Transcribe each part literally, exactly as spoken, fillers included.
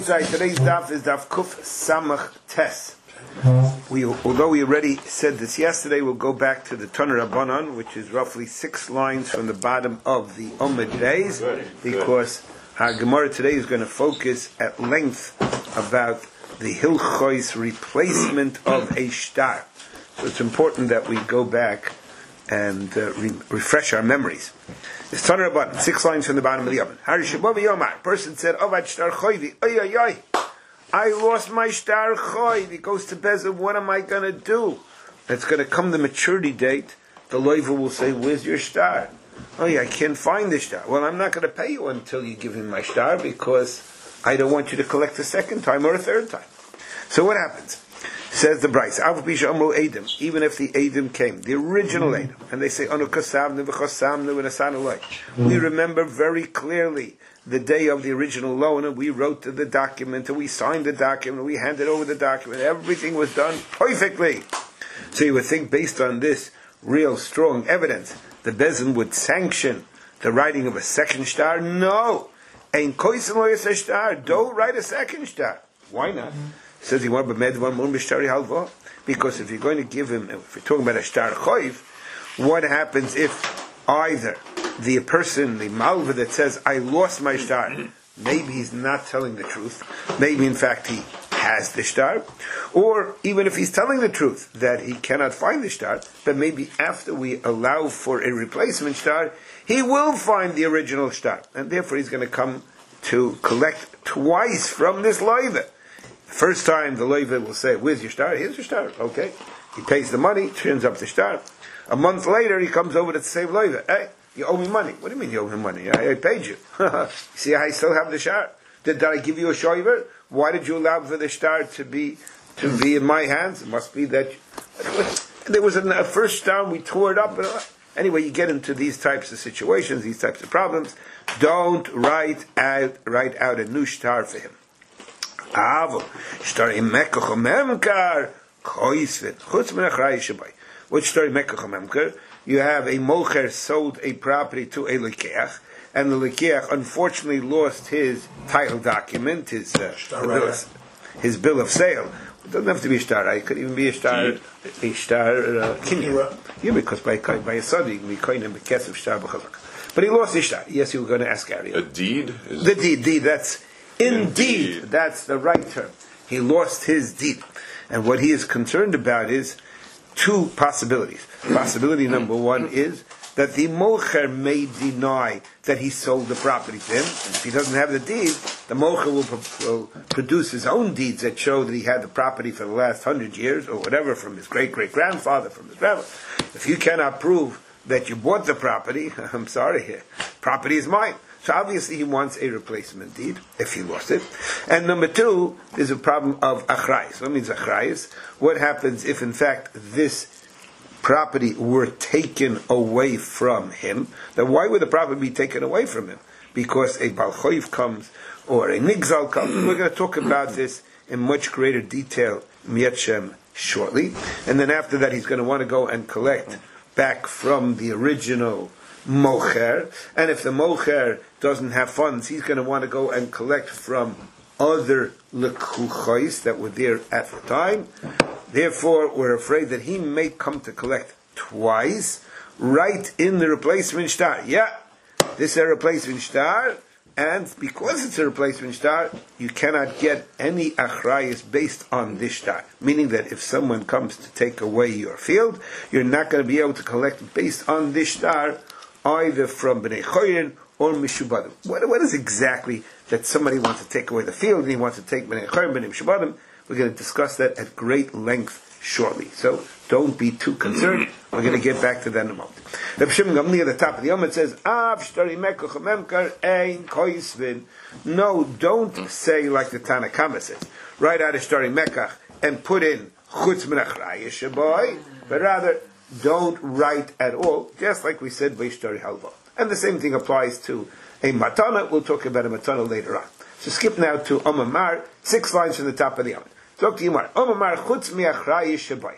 Today's daf is daf Kuf Samach Tes. We, although we already said this yesterday, we'll go back to the Tanur Rabbanan, which is roughly six lines from the bottom of the Omid days, because our Gemara today is going to focus at length about the Hilchos replacement of a star. So it's important that we go back and uh, re- refresh our memories. It's Tanur Rabbanan, six lines from the bottom of the oven. Harishabavi Yomar, person said, Ovad Shtar Choyvi, oy oy oy, I lost my Shtar Choyv. He goes to Bezin, what am I going to do? It's going to come the maturity date. The loiva will say, where's your star? Oh yeah, I can't find the star. Well, I'm not going to pay you until you give me my star, because I don't want you to collect a second time or a third time. So what happens? Says the Bryce, even if the Eidim came, the original Eidim, and they say, we remember very clearly the day of the original loan, and we wrote the document, and we signed the document, and we handed over the document, everything was done perfectly. So you would think, based on this real strong evidence, the Bezin would sanction the writing of a second star? No! Ein koisen lo yaseh star, don't write a second star. Why not? Says he want b'med one more mishtari halva, because if you're going to give him, if you're talking about a star choiv, what happens if either the person, the malva that says I lost my star, maybe he's not telling the truth, maybe in fact he has the star, or even if he's telling the truth that he cannot find the star, but maybe after we allow for a replacement star, he will find the original star, and therefore he's going to come to collect twice from this loiva. First time the loiva will say, where's your star? Here's your star. Okay. He pays the money, turns up the star. A month later, he comes over to the same loiva. Hey, you owe me money. What do you mean you owe me money? I, I paid you. See, I still have the star. Did, did I give you a shoiver? Why did you allow for the star to be to be in my hands? It must be that you, there was a, a first star, we tore it up. And, uh, anyway, you get into these types of situations, these types of problems. Don't write out, write out a new star for him. Avo, shtar im mekach memkar, koisvin, chutz min achrei shabai. What shtar im mekach memkar? You have a mocher sold a property to a lekeach, and the lekeach unfortunately lost his title document, his uh, bill of, his bill of sale. It doesn't have to be a star. It could even be a star, a star uh, kinyan. Yeah, because by by a sadi we coin him bekesef star b'chalak. But he lost his star. Yes, you were going to ask Ariel. A deed. Is the deed. Deed. That's. Indeed, Indeed, that's the right term. He lost his deed. And what he is concerned about is two possibilities. Possibility number one is that the mocher may deny that he sold the property to him. And if he doesn't have the deed, the mocher will, pro- will produce his own deeds that show that he had the property for the last hundred years, or whatever, from his great-great-grandfather, from his grandfather. If you cannot prove that you bought the property, I'm sorry, property is mine. So obviously he wants a replacement deed, if he lost it. And number two, there's a problem of achrayis. What means achrayis? What happens if in fact this property were taken away from him? Then why would the property be taken away from him? Because a balchoiv comes, or a nigzal comes. We're going to talk about this in much greater detail, Mietchem, shortly. And then after that he's going to want to go and collect back from the original mocher, and if the mocher doesn't have funds, he's going to want to go and collect from other lekuchos that were there at the time. Therefore, we're afraid that he may come to collect twice, right in the replacement star. Yeah, this is a replacement star, and because it's a replacement star, you cannot get any achrayas based on this star. Meaning that if someone comes to take away your field, you're not going to be able to collect based on this star, either from Bnei Choyin or Mishubadim. What, what is exactly that somebody wants to take away the field and he wants to take Bnei Choyin, Bnei Mishubadim? We're going to discuss that at great length shortly. So don't be too concerned. We're going to get back to that in a moment. Reb Shimon Gamliel at the top of the Yom, it says, Av shtari mekach memkar ein koisvin. No, don't say like the Tanakama says. Write out a shtari mekach and put in chutz min achrayis shaboy, but rather don't write at all, just like we said, Vaishtari Halva. And the same thing applies to a matana. We'll talk about a matana later on. So skip now to Omamar, six lines from the top of the Yom. Talk to Yomar. Omamar chutz mi achrayis shabai.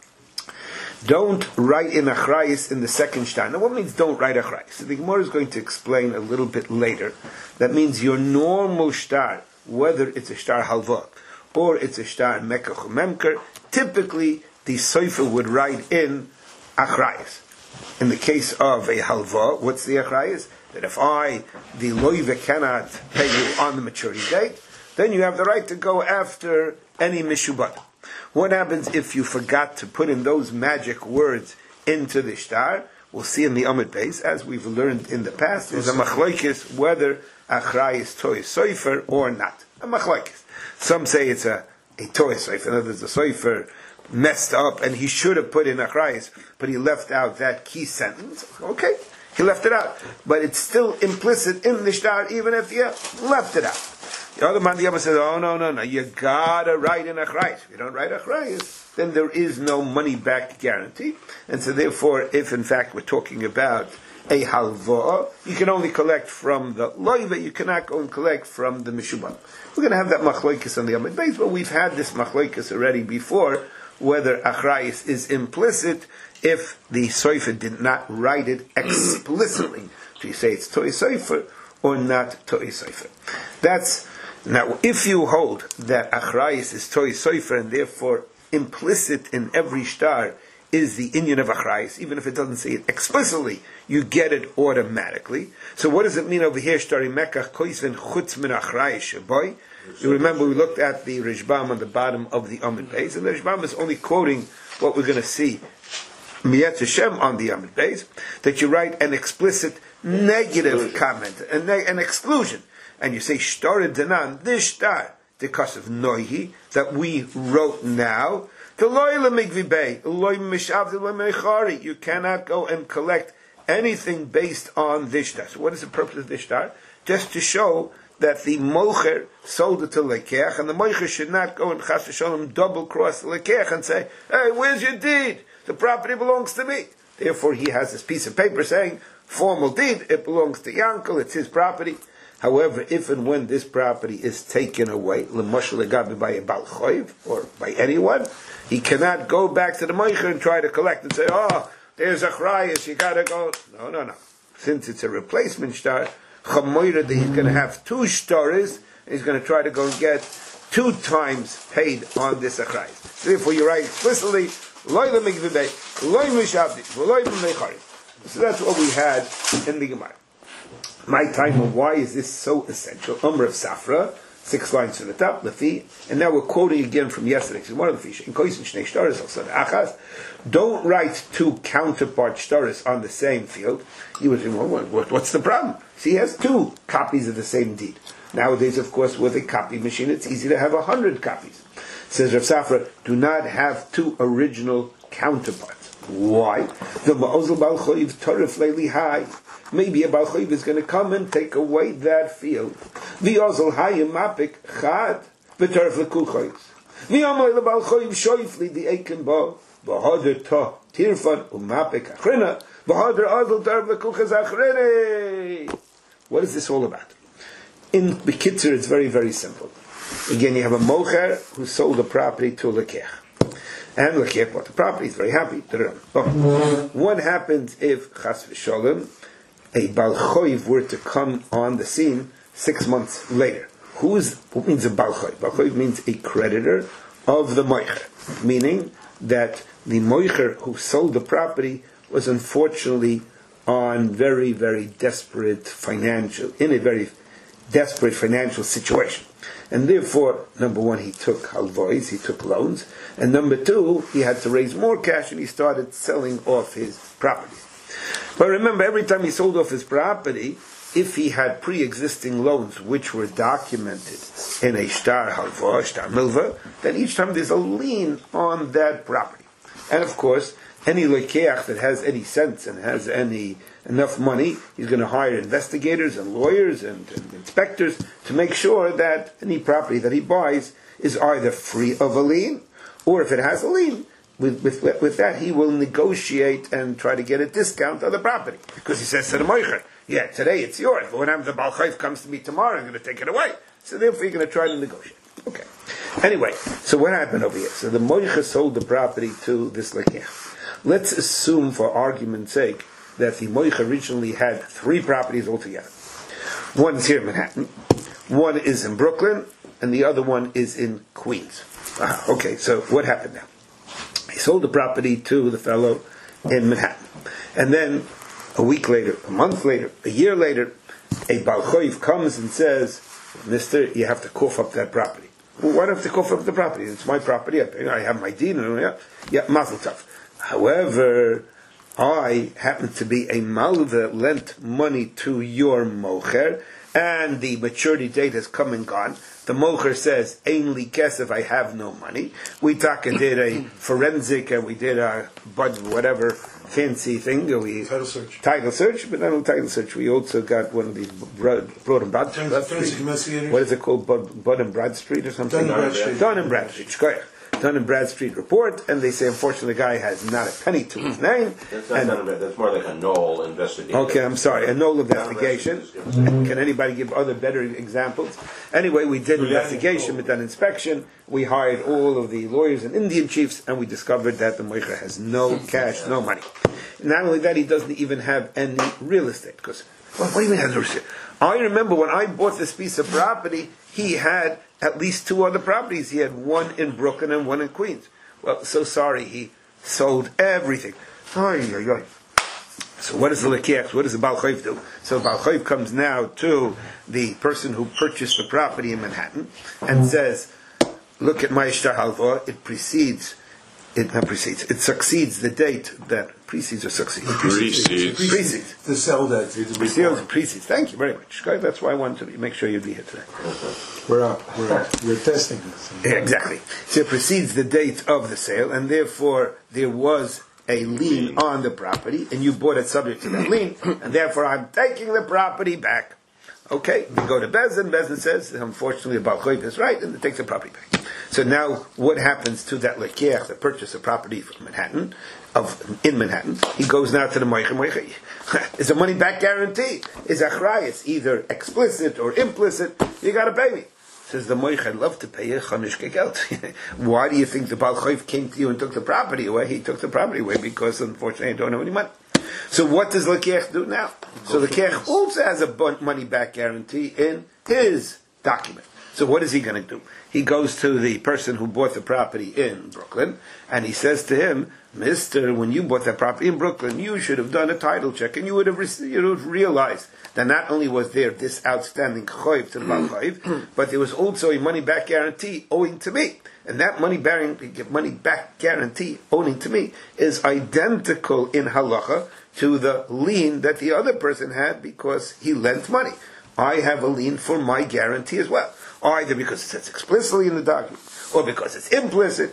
Don't write in achrayis in the second shtar. Now what means don't write achrayis? So the Gemara is going to explain a little bit later. That means your normal shtar whether it's a shtar halva or it's a shtar mekach memker, typically the sofer would write in achrayas. In the case of a halva, what's the achrayas? That if I, the loive, cannot pay you on the maturity date, then you have the right to go after any mishubad. What happens if you forgot to put in those magic words into the shtar? We'll see in the Amud Beis, as we've learned in the past, there's a machlokes whether achrayas toy sofer or not. A machlokes. Some say it's a, a toy sofer, in other words, the sofer messed up and he should have put in achrayas, but he left out that key sentence. Okay, he left it out. But it's still implicit in the shtar, even if you left it out. The other man, the other says, oh, no, no, no, you gotta write in achrayas. If you don't write achrayas, then there is no money-back guarantee. And so therefore, if in fact we're talking about a halva, you can only collect from the loiva, you cannot go and collect from the mishubah. We're going to have that machlokes on the Amud Beis, but we've had this machlokes already before, whether achrayas is implicit if the sofer did not write it explicitly. Do you say it's toy sofer or not toy sofer? That's, now if you hold that achrayas is toy sofer and therefore implicit in every shtar is the inyan of achrayas, even if it doesn't say it explicitly, you get it automatically. So what does it mean over here? Shtari mekach koisven chutz min achrayas shaboy. You remember we looked at the Rishbam on the bottom of the Amud Beis, and the Rishbam is only quoting what we're going to see Miyat Hashem on the Amud Beis, that you write an explicit negative comment, an, ne- an exclusion, and you say shtar denan, this shtar, because of noihi that we wrote now. You cannot go and collect anything based on this shtar. So what is the purpose of this shtar? Just to show that the mocher sold it to lekech, and the mocher should not go and chas v'sholem double cross the lekech and say, "Hey, where's your deed? The property belongs to me." Therefore, he has this piece of paper saying, "Formal deed, it belongs to Yankel, it's his property." However, if and when this property is taken away, l'moshel legabi by a bal choiv or by anyone, he cannot go back to the mocher and try to collect and say, "Oh, there's achrayas, you gotta go." No, no, no. Since it's a replacement shtar, chamoira that he's going to have two shtaris, and he's going to try to go and get two times paid on this achrayas. Therefore, you write explicitly, loy lemigvibei, loy mishavdi, loy mechari. So that's what we had in the Gemara. My time of why is this so essential? Umr of Safra, six lines to the top, Lefi, and now we're quoting again from yesterday. So one of the fish in Koisin Shnei Shtaris also Achas. Don't write two counterpart shtaris on the same field. You would say, well, what, what's the problem? See, he has two copies of the same deed. Nowadays, of course, with a copy machine, it's easy to have a hundred copies. Says Rav Safra, do not have two original counterparts. Why? The Ma'ozel Bal Choiv Torif Leili Hai. Maybe a Bal Choiv is going to come and take away that field. V'ozel Hayim Mapik Chad V'Torif Lekul Choiv. V'Amoy LeBal Choiv Shoif Li Di Eiken Bo V'Hoder To Tirfan Umapik Achrina V'Hoder Ozel Torif Lekul Chaz. What is this all about? In Bekitzer, it's very, very simple. Again, you have a mocher who sold the property to a lekech. And lekech bought the property, he's very happy. Oh. What happens if, chas v'sholem, a bal choiv were to come on the scene six months later? Who's, what means a bal choiv? Bal choiv means a creditor of the mocher. Meaning that the mocher who sold the property was unfortunately on very, very desperate financial, in a very desperate financial situation. And therefore, number one, he took halvois, he took loans, and number two, he had to raise more cash and he started selling off his property. But remember, every time he sold off his property, if he had pre-existing loans which were documented in a shtar halva, shtar milva, then each time there's a lien on that property. And of course, any lekeach that has any sense and has any enough money, he's going to hire investigators and lawyers and, and inspectors to make sure that any property that he buys is either free of a lien, or if it has a lien, with, with, with that he will negotiate and try to get a discount on the property. Because he says to the moicher, yeah, today it's yours, but when the Baal Chayv comes to me tomorrow, I'm going to take it away. So therefore you're going to try to negotiate. Okay. Anyway, so what happened over here? So the moicher sold the property to this lekech. Let's assume, for argument's sake, that the moich originally had three properties altogether. One is here in Manhattan, one is in Brooklyn, and the other one is in Queens. Uh, okay, so what happened now? He sold the property to the fellow in Manhattan. And then a week later, a month later, a year later, a Baal Choiv comes and says, Mister, you have to cough up that property. Well, why do I have to cough up the property? It's my property. I have my deed. Yeah, yeah, mazel tov. However, I happen to be a malva lent money to your mocher, and the maturity date has come and gone. The mocher says, "Ein li kesef, I have no money." We taka did a forensic, and we did a whatever fancy thing. We title search, title search, but not only title search. We also got one of these Broad and Broad Street. What is it called, Bud and Bradstreet or something? Dun and Bradstreet. Dun and Bradstreet. Dun and Bradstreet report, and they say, unfortunately, the guy has not a penny to his name. That's not Dun and Brad. That's more like a Knoll investigation. Okay, I'm sorry, a Knoll investigation. Can anybody give other better examples? Anyway, we did an investigation, we did an inspection. We hired all of the lawyers and Indian chiefs, and we discovered that the moicher has no cash, no money. Not only that, he doesn't even have any real estate. Because well, what do you mean has no real estate? I remember when I bought this piece of property, he had at least two other properties. He had one in Brooklyn and one in Queens. Well, so sorry, he sold everything. Oy, oy, oy. So what does the lekiach, what does the Baal Choiv do? So Baal Choiv comes now to the person who purchased the property in Manhattan and says, look at my ishtar halva, it precedes, it not precedes, it succeeds the date that precedes or succeeds. Precedes. Precedes. The sell that. Precedes, precedes. Thank you very much. That's why I wanted to make sure you'd be here today. We're up. We're up. We're testing this. Yeah, exactly. So it precedes the date of the sale, and therefore there was a lien on the property, and you bought it subject to that lien, and therefore I'm taking the property back. Okay, we go to Bezdin. Bezdin says, unfortunately, the Baal Choiv is right, and it takes the property back. So now, what happens to that lekiach that purchased a property from Manhattan, of in Manhattan? He goes now to the moicher. Moicher, is a money back guarantee? Is achrayus? It's either explicit or implicit. You got to pay me. Says the moich, I'd love to pay you chanishke geld. Why do you think the Baal Choiv came to you and took the property away? He took the property away because, unfortunately, I don't have any money. So what does lekiach do now? So lekiach also has a money back guarantee in his document. So what is he going to do? He goes to the person who bought the property in Brooklyn, and he says to him, Mister, when you bought that property in Brooklyn, you should have done a title check, and you would have, re- you would have realized that not only was there this outstanding choiv to the Baal Choiv, but there was also a money-back guarantee owing to me. And that money-back money back guarantee owing to me is identical in halacha to the lien that the other person had because he lent money. I have a lien for my guarantee as well. Either because it says explicitly in the document, or because it's implicit,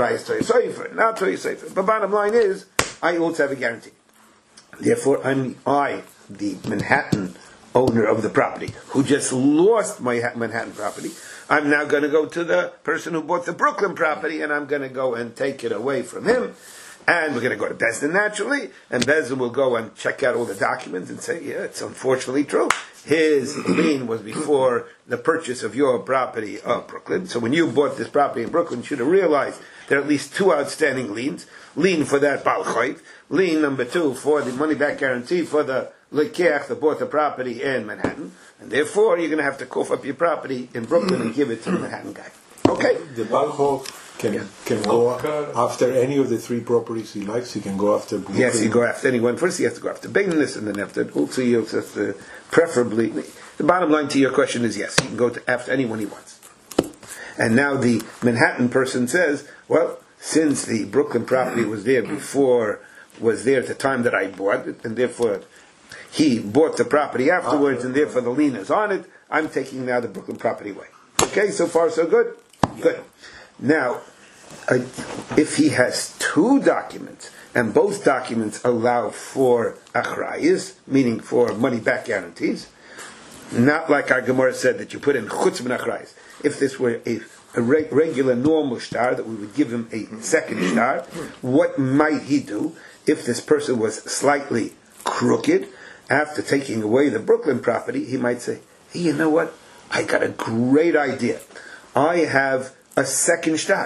not but bottom line is, I also have a guarantee. Therefore, I'm I, the Manhattan owner of the property, who just lost my Manhattan property, I'm now going to go to the person who bought the Brooklyn property, and I'm going to go and take it away from him. And we're going to go to Bezdin naturally, and Bezdin will go and check out all the documents and say, yeah, it's unfortunately true. His lien was before the purchase of your property of Brooklyn. So when you bought this property in Brooklyn, you should have realized there are at least two outstanding liens. Lien for that Baal Choiv. Lien number two for the money-back guarantee for the lekiach that bought the property in Manhattan. And therefore, you're going to have to cough up your property in Brooklyn and give it to the Manhattan guy. Okay? The Baal Choiv can yeah. can go after any of the three properties he likes. He can go after Brooklyn. Yes, he go after anyone. First, he has to go after Beingness, and then after also he also has to preferably. The bottom line to your question is yes, he can go to after anyone he wants. And now the Manhattan person says, well, since the Brooklyn property was there before, was there at the time that I bought it, and therefore he bought the property afterwards, and therefore the lien is on it, I'm taking now the Brooklyn property away. Okay, so far so good? Good. Now, uh, if he has two documents, and both documents allow for achrayis, meaning for money-back guarantees, not like our Gemara said that you put in chutz min achrayis. If this were a, a re- regular normal shtar, that we would give him a second shtar, what might he do if this person was slightly crooked? After taking away the Brooklyn property, he might say, hey, you know what? I got a great idea. I have a second shtar.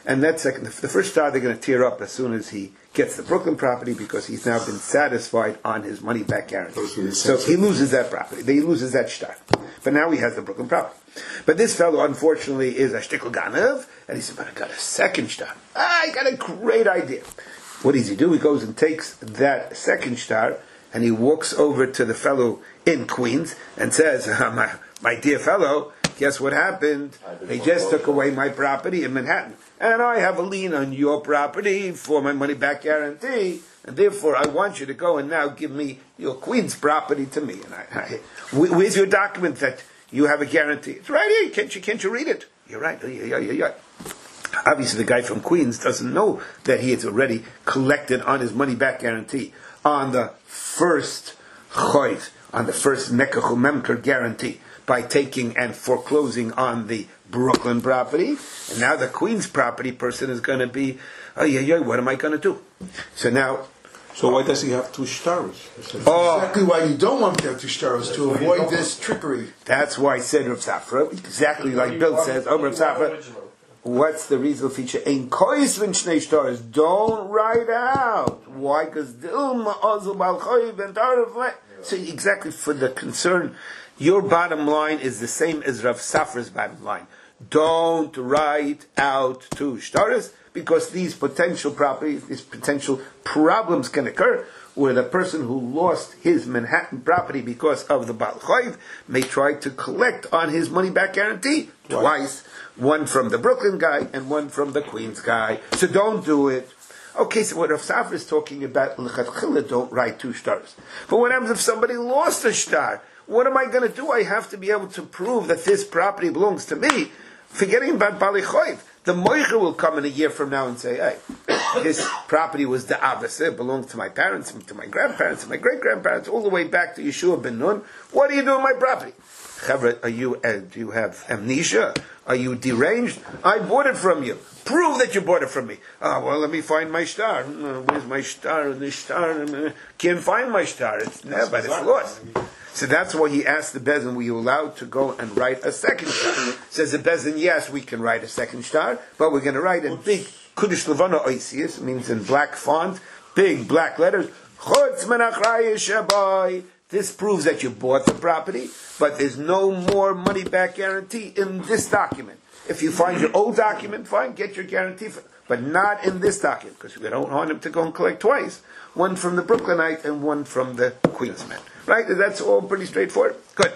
And that second, the first star they're going to tear up as soon as he gets the Brooklyn property because he's now been satisfied on his money back guarantee. So he loses that property. He loses that star. But now he has the Brooklyn property. But this fellow, unfortunately, is a shtickl ganev, and he said, but I got a second star. Ah, I got a great idea. What does he do? He goes and takes that second star, and he walks over to the fellow in Queens and says, my, my dear fellow, guess what happened? They just took away my property in Manhattan. And I have a lien on your property for my money back guarantee. And therefore, I want you to go and now give me your Queens property to me. And I, I, where's your document that you have a guarantee? It's right here. Can't you, can't you read it? You're right. Yeah, yeah, yeah, yeah. Obviously, the guy from Queens doesn't know that he has already collected on his money back guarantee on the first choiv, on the first nekach memker guarantee, by taking and foreclosing on the Brooklyn property. And now the Queens property person is going to be, oh yeah, yeah, what am I going to do? So now... So why does he have two stars? Oh, exactly why you don't want to have two stars, to avoid this trickery. That's why I said Rav Safra, exactly like Bill says, oh, Rav Safra, what's the reason feature? Ein kois v'in shnei stars. Don't write out. Why? Because dilma ozul bal choiv and tarif. So exactly for the concern, your bottom line is the same as Rav Safra's bottom line. Don't write out two stars, because these potential properties, these potential problems can occur where the person who lost his Manhattan property because of the Baal Choiv may try to collect on his money back guarantee twice. twice. One from the Brooklyn guy and one from the Queens guy. So don't do it. Okay, so what Rav Safra is talking about, l'chatchila, don't write two stars. But what happens if somebody lost a star? What am I going to do? I have to be able to prove that this property belongs to me. Forgetting about Bali Choiv. The Moicher will come in a year from now and say, hey, this property was the Avos, it belonged to my parents, to my grandparents, to my great-grandparents, all the way back to Yeshua ben Nun. What are you doing with my property? Chavra, are you, uh, do you have amnesia? Are you deranged? I bought it from you. Prove that you bought it from me. Oh, well, let me find my star. Where's my star? The star? Can't find my star. It's never, it's lost. So that's why he asked the Bezin, were you allowed to go and write a second star? Says the Bezin, yes, we can write a second star, but we're going to write in big Kudish Levana Oisius, means in black font, big black letters, Chutz min achrayis shabai. This proves that you bought the property, but there's no more money back guarantee in this document. If you find your old document, fine, get your guarantee, for, but not in this document, because we don't want him to go and collect twice. One from the Brooklynite and one from the Queensman. Right? That's all pretty straightforward. Good.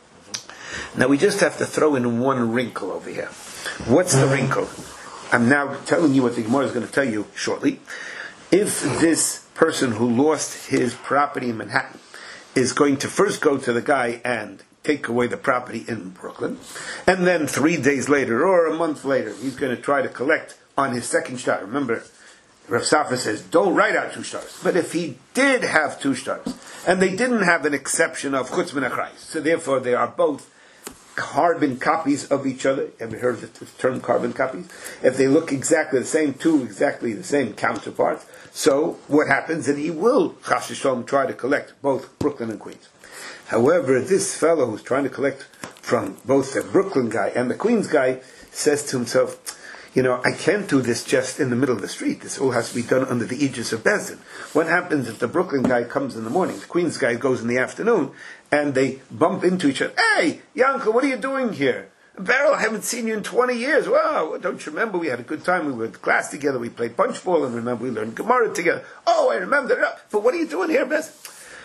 Now we just have to throw in one wrinkle over here. What's the wrinkle? I'm now telling you what the Gemara is going to tell you shortly. If this person who lost his property in Manhattan is going to first go to the guy and take away the property in Brooklyn, and then three days later or a month later he's going to try to collect on his second star. Remember, Rav Safra says, don't write out two stars. But if he did have two stars, and they didn't have an exception of chutz min achrayis, so therefore they are both carbon copies of each other. Have you heard the term carbon copies? If they look exactly the same, two exactly the same counterparts, so what happens? That he will, chas v'shalom, try to collect both Brooklyn and Queens. However, this fellow who's trying to collect from both the Brooklyn guy and the Queens guy says to himself, you know, I can't do this just in the middle of the street. This all has to be done under the aegis of Bezdin. What happens if the Brooklyn guy comes in the morning, the Queens guy goes in the afternoon, and they bump into each other? Hey, Yankel, what are you doing here? Beryl, I haven't seen you in twenty years. Wow, don't you remember? We had a good time. We were in class together. We played punch ball, and remember we learned Gemara together. Oh, I remember that. But what are you doing here, Bezdin?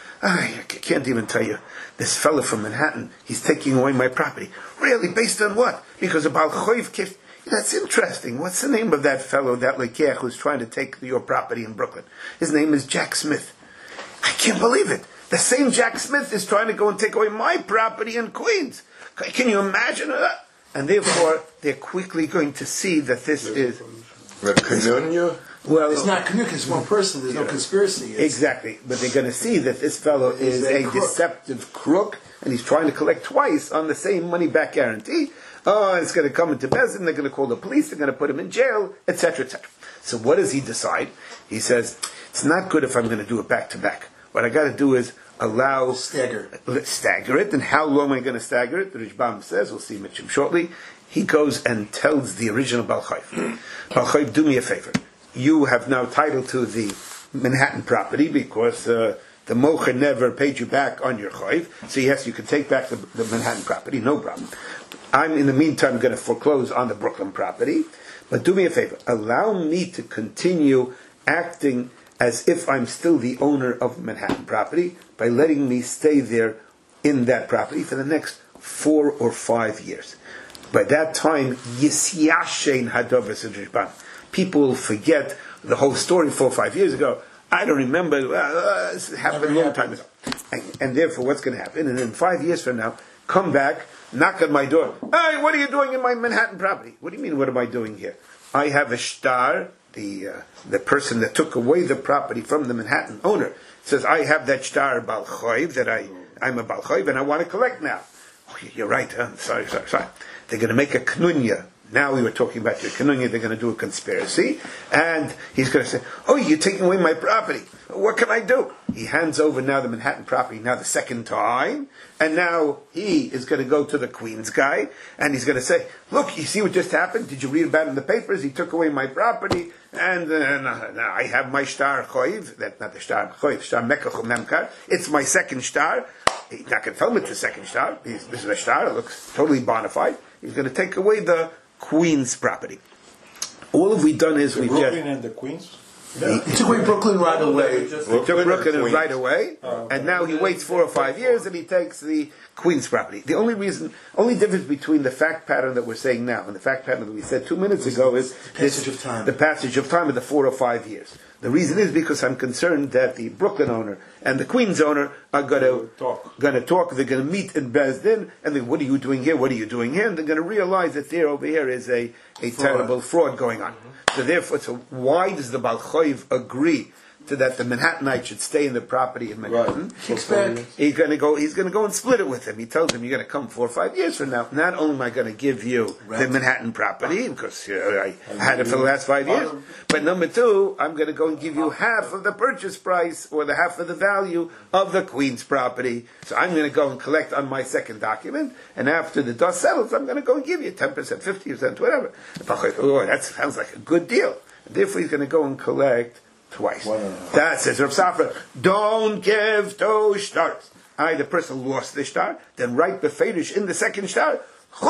I can't even tell you. This fellow from Manhattan, he's taking away my property. Really? Based on what? Because of Baal Choiv Kif. That's interesting. What's the name of that fellow, that Lekeach, who's trying to take your property in Brooklyn? His name is Jack Smith. I can't believe it. The same Jack Smith is trying to go and take away my property in Queens. Can you imagine that? And therefore, they're quickly going to see that this is... Well, it's not Canuck, it's one person, there's no conspiracy. It's exactly. But they're going to see that this fellow is a, a deceptive crook, and he's trying to collect twice on the same money-back guarantee. Oh, it's going to come into Bezdin, they're going to call the police, they're going to put him in jail, et cetera, et cetera. So what does he decide? He says, it's not good if I'm going to do it back-to-back. What I got to do is allow... Stagger. Stagger it. And how long am I going to stagger it? The Rishbam says, we'll see Mitchum shortly, he goes and tells the original Baal Chayv, Baal Chayv, do me a favor. You have now title to the Manhattan property because uh, the mocher never paid you back on your Chayv. So yes, you can take back the, the Manhattan property, no problem. I'm in the meantime going to foreclose on the Brooklyn property. But do me a favor, allow me to continue acting as if I'm still the owner of the Manhattan property by letting me stay there in that property for the next four or five years. By that time, Yisyashen Hadovas Rishban. People will forget the whole story four or five years ago. I don't remember. Uh, it happened a long time ago. And, and therefore, what's going to happen? And then five years from now, come back, knock on my door. Hey, what are you doing in my Manhattan property? What do you mean, what am I doing here? I have a shtar, the uh, the person that took away the property from the Manhattan owner, says, I have that shtar Baal Chayv, that I, I'm a Baal Chayv, and I want to collect now. Oh, you're right, huh? Sorry, sorry, sorry. They're going to make a knunya. Now we were talking about your knunya, they're going to do a conspiracy, and he's going to say, oh, you're taking away my property. What can I do? He hands over now the Manhattan property, now the second time, and now he is going to go to the Queens guy, and he's going to say, look, you see what just happened? Did you read about it in the papers? He took away my property, and uh, now I have my shtar choiv, that's not the shtar choiv, shtar mekach memkar, it's my second shtar. He's not going to tell me it's the second shtar. He's, this is a shtar, it looks totally bona fide. He's going to take away the Queens property. All have we done is the we Brooklyn just... and the Queens? He, he took away Brooklyn right away. He took Brooklyn right away, oh, and now he waits four or five years and he takes the Queens property. The only reason, only difference between the fact pattern that we're saying now and the fact pattern that we said two minutes ago is the passage of time. The passage of time of the four or five years. The reason is because I'm concerned that the Brooklyn owner and the Queens owner are going to talk. Going to talk. They're going to meet in Beis Din, and they, what are you doing here? What are you doing here? And they're going to realize that there over here is a, a fraud. terrible fraud going on. Mm-hmm. So therefore, so why does the Baal Chayv agree to that the Manhattanite should stay in the property in Manhattan? Right. Kicks back. He's going to go. He's going to go and split it with him. He tells him, "You're going to come four or five years from now. Not only am I going to give you Rent. the Manhattan property because you know, I had it for the last five years, but number two, I'm going to go and give you half of the purchase price or the half of the value of the Queen's property. So I'm going to go and collect on my second document, and after the dust settles, I'm going to go and give you ten percent, fifty percent, whatever." Oh, that sounds like a good deal. And therefore, he's going to go and collect twice. That says Rav Safra, don't give two stars. I, the person lost the star, then write befedish in the second star.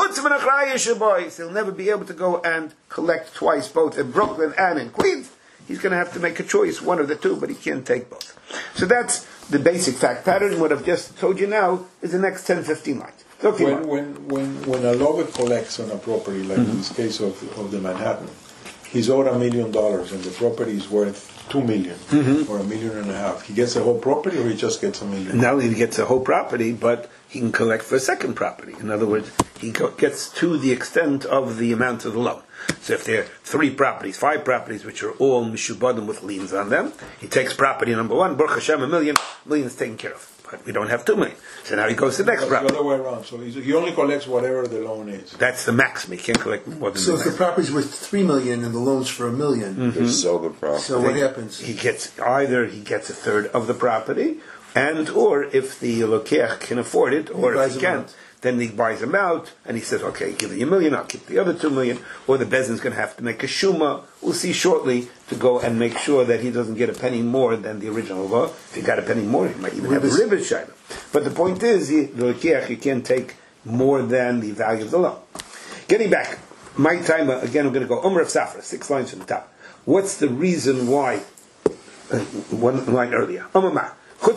He'll never be able to go and collect twice, both in Brooklyn and in Queens. He's going to have to make a choice, one of the two, but he can't take both. So that's the basic fact pattern. What I've just told you now is the next ten, fifteen lines. Okay, when, when, when, when a lawyer collects on a property, like mm-hmm. in this case of, of the Manhattan, he's owed a million dollars and the property is worth two million mm-hmm. or a million and a half. He gets the whole property or he just gets a million? Not only he gets the whole property, but he can collect for a second property. In other words, he co- gets to the extent of the amount of the loan. So if there are three properties, five properties, which are all mishubadim with liens on them, he takes property number one, Baruch Hashem, a million, million is taken care of. But we don't have two million. So now he goes to the next That's property. the other way around. So he's, he only collects whatever the loan is. That's the maximum. He can't collect more than So the if the maximum. property's worth three million and the loan's for a million, Mm-hmm. It's so good problem. so what happens? He gets either he gets a third of the property, and or if the lokeach can afford it, or buys if he them can't, out. then he buys them out, and he says, "Okay, give me a million, I'll keep the other two million." Or the bezdin's going to have to make a shuma. We'll see shortly to go and make sure that he doesn't get a penny more than the original law. If he got a penny more, he might even have a ribbon shayla. But the point is, he, the lokeach he can't take more than the value of the loan. Getting back, my time uh, again. I'm going to go Umar of Safra, six lines from the top. What's the reason why? Uh, one line earlier. Umar.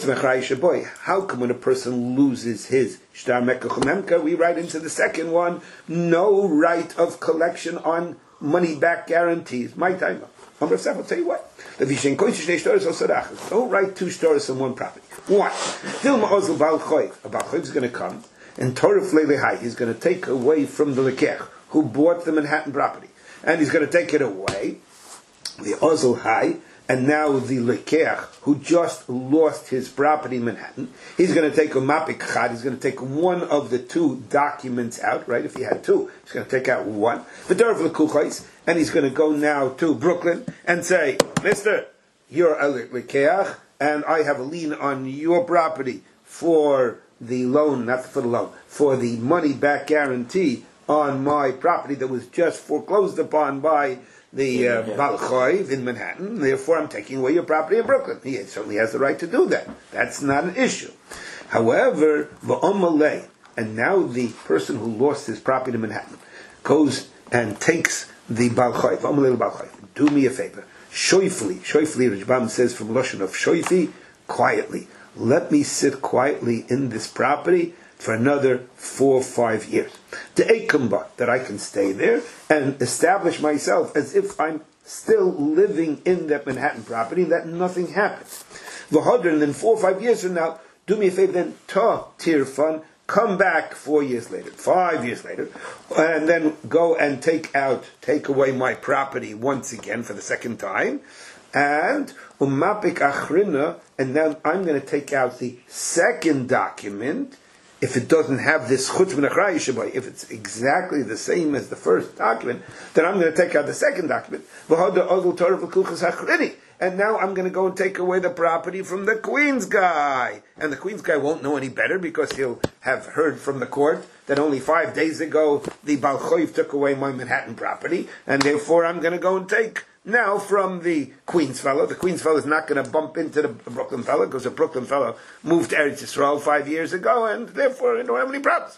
How come when a person loses his shtar mekach memka, we write into the second one, no right of collection on money back guarantees? My time. I'll tell you what. Don't write two stars on one property. Why? A Baal Chayv is going to come and Torah Flei he's going to take away from the lekech who bought the Manhattan property. And he's going to take it away. The Ozel High. And now the lekeach who just lost his property in Manhattan, he's going to take a mapik chad, he's going to take one of the two documents out, right? If he had two, he's going to take out one. The Darav Lekuchais, and he's going to go now to Brooklyn and say, Mister, you're a lekeach, and I have a lien on your property for the loan, not for the loan, for the money back guarantee on my property that was just foreclosed upon by the uh, Baal Choiv in Manhattan. Therefore, I'm taking away your property in Brooklyn. He certainly has the right to do that. That's not an issue. However, v'omalei, and now the person who lost his property in Manhattan goes and takes the Baal Choiv. V'omalei Baal Choiv. Do me a favor. Shoifli. Shoifli, Rajbam says from Lashon of Shoifi, quietly. Let me sit quietly in this property for another four or five years. The Eikamba, that I can stay there and establish myself as if I'm still living in that Manhattan property, that nothing happens. V'hodr, and then four or five years from now, do me a favor then, ta tirfan, come back four years later, five years later, and then go and take out, take away my property once again for the second time, and umapik achrina, and then I'm going to take out the second document. If it doesn't have this chutz min achrayus shabai, if it's exactly the same as the first document, then I'm going to take out the second document. And now I'm going to go and take away the property from the Queen's guy. And the Queen's guy won't know any better because he'll have heard from the court that only five days ago the Baal Choiv took away my Manhattan property, and therefore I'm going to go and take now from the Queen's fellow. The Queen's fellow is not going to bump into the Brooklyn fellow because the Brooklyn fellow moved to Eretz Yisrael five years ago, and therefore I don't have any problems.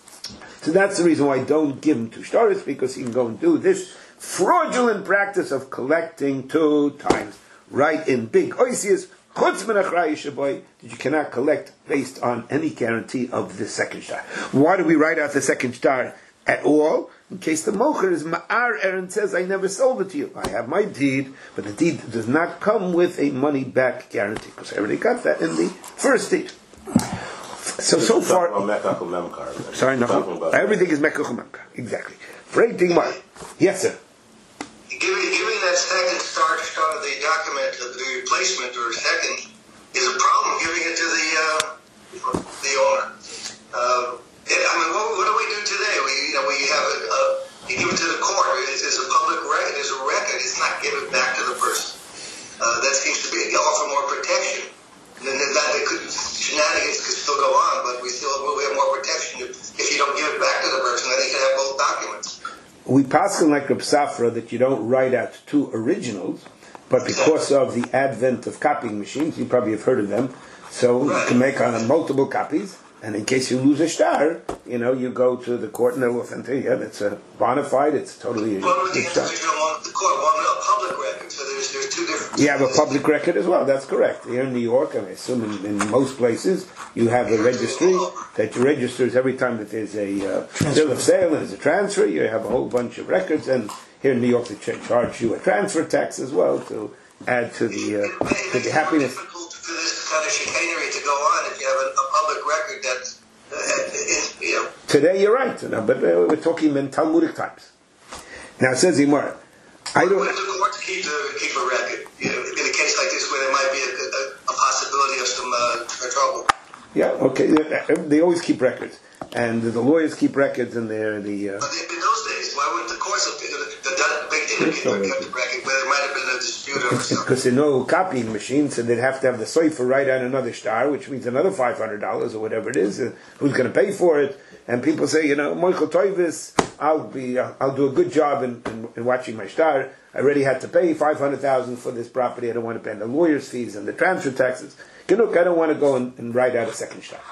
So that's the reason why I don't give him two stars, because he can go and do this fraudulent practice of collecting two times. Right in big oisius, chutz min achrayus shabai, that you cannot collect based on any guarantee of the second star. Why do we write out the second star at all? In case the mocher is ma'ar er and says, I never sold it to you. I have my deed, but the deed does not come with a money-back guarantee, because I already got that in the first deed. So, so far... Sorry, no. Everything is mekach memkar. Exactly. Frey Tingmar. Yes, sir. Giving, giving that second star to start of the document, uh, the replacement or second, is a problem. Giving it to the uh, the owner. Uh, I mean, what, what do we do today? We, you know, we have a, a you give it to the court. It's, it's a public record. It's a record. It's not given back to the person. Uh, that seems to be offer more protection. And then that it could, shenanigans could still go on, but we still we have more protection if, if you don't give it back to the person. Then you can have both documents. We pass on like Reb Safra that you don't write out two originals, but because of the advent of copying machines, you probably have heard of them, so you can make on multiple copies, and in case you lose a star, you know, you go to the court and they'll authenticate, yeah, it's a bona fide, it's totally a well, good star. The court wanted a public record, so there's, there's two different... You have a public record as well, that's correct. Here in New York, and I assume in, in most places, you have a registry that registers every time that there's a uh, bill of sale and there's a transfer. You have a whole bunch of records, and here in New York they ch- charge you a transfer tax as well to add to the uh, to the happiness. It's difficult for this kind of chicanery to go on if you have a, a public record that's uh, is, you know. Today you're right, you know, but uh, we're talking in Talmudic times. Now it says Imar, I don't. What if the court to keep the keep a record? You know, in a case like this where there might be a, a, a possibility of some uh, trouble. Yeah, okay. They always keep records, and the lawyers keep records, and they're the. Uh, but in those days, why wouldn't the courts have the, the, the big indicator kept the record where there might have been a dispute over something? Because there are no copying machines, so they'd have to have the sofer write out another star, which means another five hundred dollars or whatever it is. Uh, who's going to pay for it? And people say, you know, Michael Toivis, I'll be, uh, I'll do a good job in, in, in watching my star. I already had to pay five hundred thousand dollars for this property. I don't want to pay the lawyer's fees and the transfer taxes. Look, I don't want to go and, and write out a second star.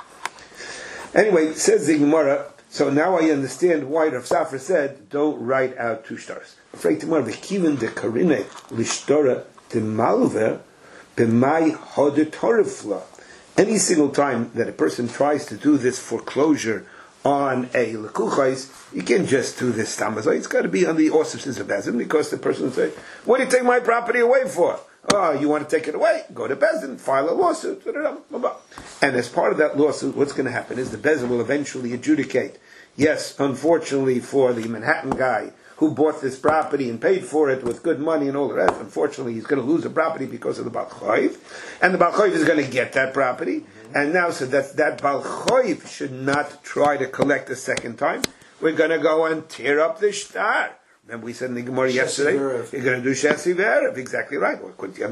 Anyway, says the Gemara, so now I understand why Rav Safra said, don't write out two stars. Afraid tomorrow, v'kivin de karine l'shtora de malver b'mai hodetorifla. Any single time that a person tries to do this foreclosure on a lekuchais, you can't just do this tamazai. It's got to be on the auspices of Bezin, because the person will say, what do you take my property away for? Oh, you want to take it away? Go to Bezin, file a lawsuit. And as part of that lawsuit, what's going to happen is the Bezin will eventually adjudicate. Yes, unfortunately for the Manhattan guy who bought this property and paid for it with good money and all the rest, unfortunately he's going to lose the property because of the Baal Choiv. And the Baal Choiv is going to get that property. And now, so that that Baal Choiv should not try to collect a second time. We're going to go and tear up the shtar. Remember we said in the Gemara yesterday, you're going to do Shesi Ve'erev, exactly right.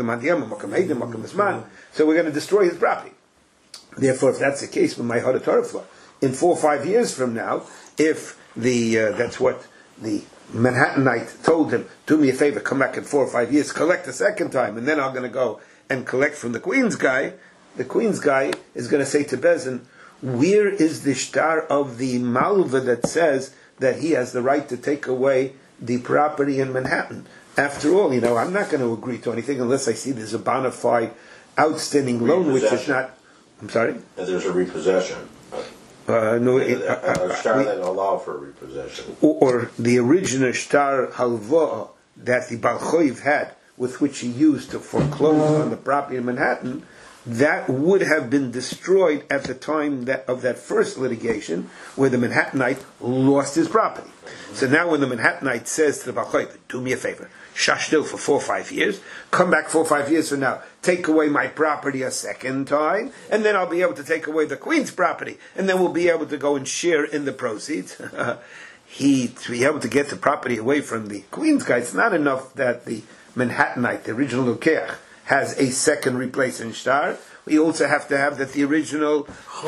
So we're going to destroy his property. Therefore, if that's the case with my Hodetorifla, in four or five years from now, if the uh, that's what the Manhattanite told him. Do me a favor, come back in four or five years, collect a second time, and then I'm going to go and collect from the Queen's guy. The Queen's guy is going to say to Bezin, where is the shtar of the malva that says that he has the right to take away the property in Manhattan? After all, you know, I'm not going to agree to anything unless I see there's a bona fide outstanding loan, which is not. I'm sorry. And there's a repossession. Uh, no, it, a, uh, a shtar we, that allow for repossession. or, or the original shtar halva that the Baal Choiv had, with which he used to foreclose on the property in Manhattan, that would have been destroyed at the time that, of that first litigation, where the Manhattanite lost his property. So now when the Manhattanite says to the Baal Choiv, do me a favor, shashtil for four or five years, come back four or five years from now, take away my property a second time, and then I'll be able to take away the Queen's property, and then we'll be able to go and share in the proceeds. he, to be able to get the property away from the Queen's guy, it's not enough that the Manhattanite, the original Lokeach, has a second replacement shtar. We also have to have that the original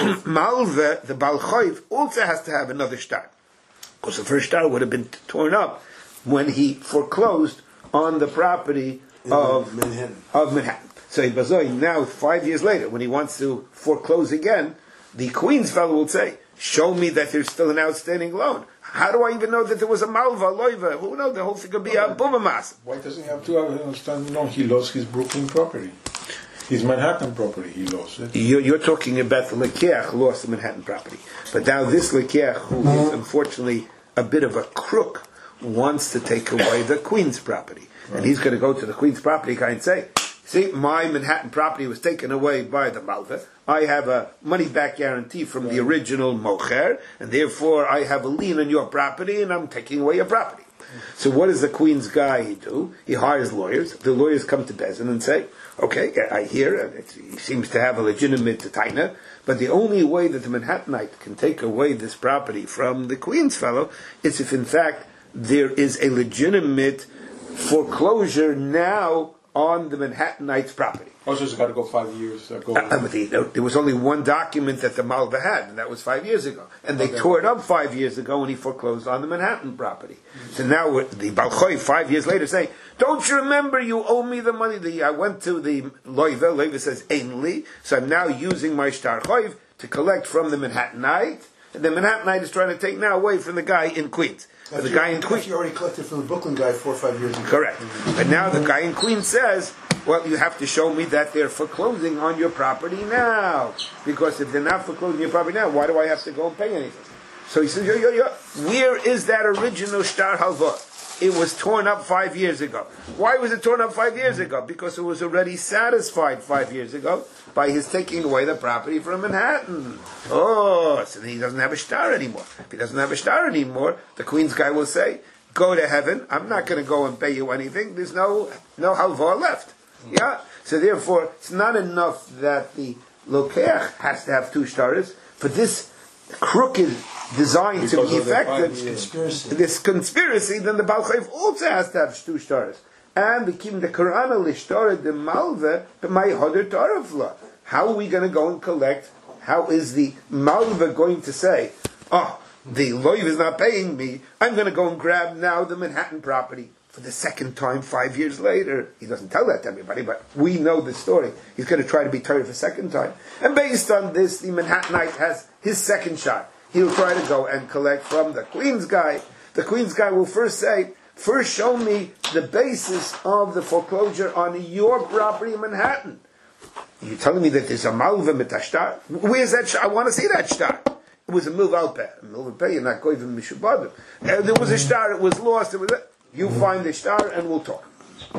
Malve, the Baal Choiv, also has to have another shtar. Because the first shtar would have been torn up when he foreclosed on the property In of Manhattan. Of Manhattan. So in Bazoi, now five years later, when he wants to foreclose again, the Queen's fellow will say, show me that there's still an outstanding loan. How do I even know that there was a malva, loiva? Who knows? The whole thing could be a bumamas. Why doesn't he have to have an outstanding loan? He lost his Brooklyn property. His Manhattan property, he lost it. You're, you're talking about the Lekeach who lost the Manhattan property. But now this Lekeach, who is unfortunately a bit of a crook, wants to take away the Queen's property. Right. And he's going to go to the Queen's property guy and say, see, my Manhattan property was taken away by the Malva. I have a money-back guarantee from right. the original Mocher, and therefore I have a lien on your property, and I'm taking away your property. Mm-hmm. So what does the Queen's guy do? He hires lawyers. The lawyers come to Bezin and say, okay, I hear, and it, he seems to have a legitimate taina, but the only way that the Manhattanite can take away this property from the Queen's fellow is if, in fact, there is a legitimate foreclosure now on the Manhattanite's property. Also, it's got to go five years ago. Uh, but the, there was only one document that the Malva had, and that was five years ago. And they okay. tore it up five years ago when he foreclosed on the Manhattan property. Mm-hmm. So now the Baal Choiv, five years later, saying, don't you remember you owe me the money? The, I went to the Loiva. Loiva says, Ainli. So I'm now using my Shtar Choiv to collect from the Manhattanite. And the Manhattanite is trying to take now away from the guy in Queens. After the guy in Queens. You already collected from the Brooklyn guy four or five years ago. Correct. But now the guy in Queens says, well, you have to show me that they're foreclosing on your property now. Because if they're not foreclosing your property now, why do I have to go and pay anything? So he says, yo, yo, yo, where is that original Shtar Halva? It was torn up five years ago. Why was it torn up five years ago? Because it was already satisfied five years ago by his taking away the property from Manhattan. Oh, so then he doesn't have a shtar anymore. If he doesn't have a shtar anymore, the Queen's guy will say, go to heaven. I'm not going to go and pay you anything. There's no no halva left. Yeah. So therefore, it's not enough that the Lokeach has to have two shtars. For this crooked design because to be effective, conspiracy. this conspiracy, then the Baal Choiv also has to have two shtars. And the Kim the Quran lishtara the malva my hodder tarafla. How are we going to go and collect? How is the malva going to say, oh, the loiv is not paying me, I'm going to go and grab now the Manhattan property for the second time five years later? He doesn't tell that to everybody, but we know the story. He's going to try to be tired a second time. And based on this, the Manhattanite has his second shot. He'll try to go and collect from the Queen's guy. The Queen's guy will first say, first show me the basis of the foreclosure on your property in Manhattan. You're telling me that there's a malva mitashtar? Where's that shtar? I want to see that shtar. It was a milvalpeh. Milvalpeh, you're not going to mishubadim. Uh, there was a shtar, it was lost. It was a, you find the shtar and we'll talk.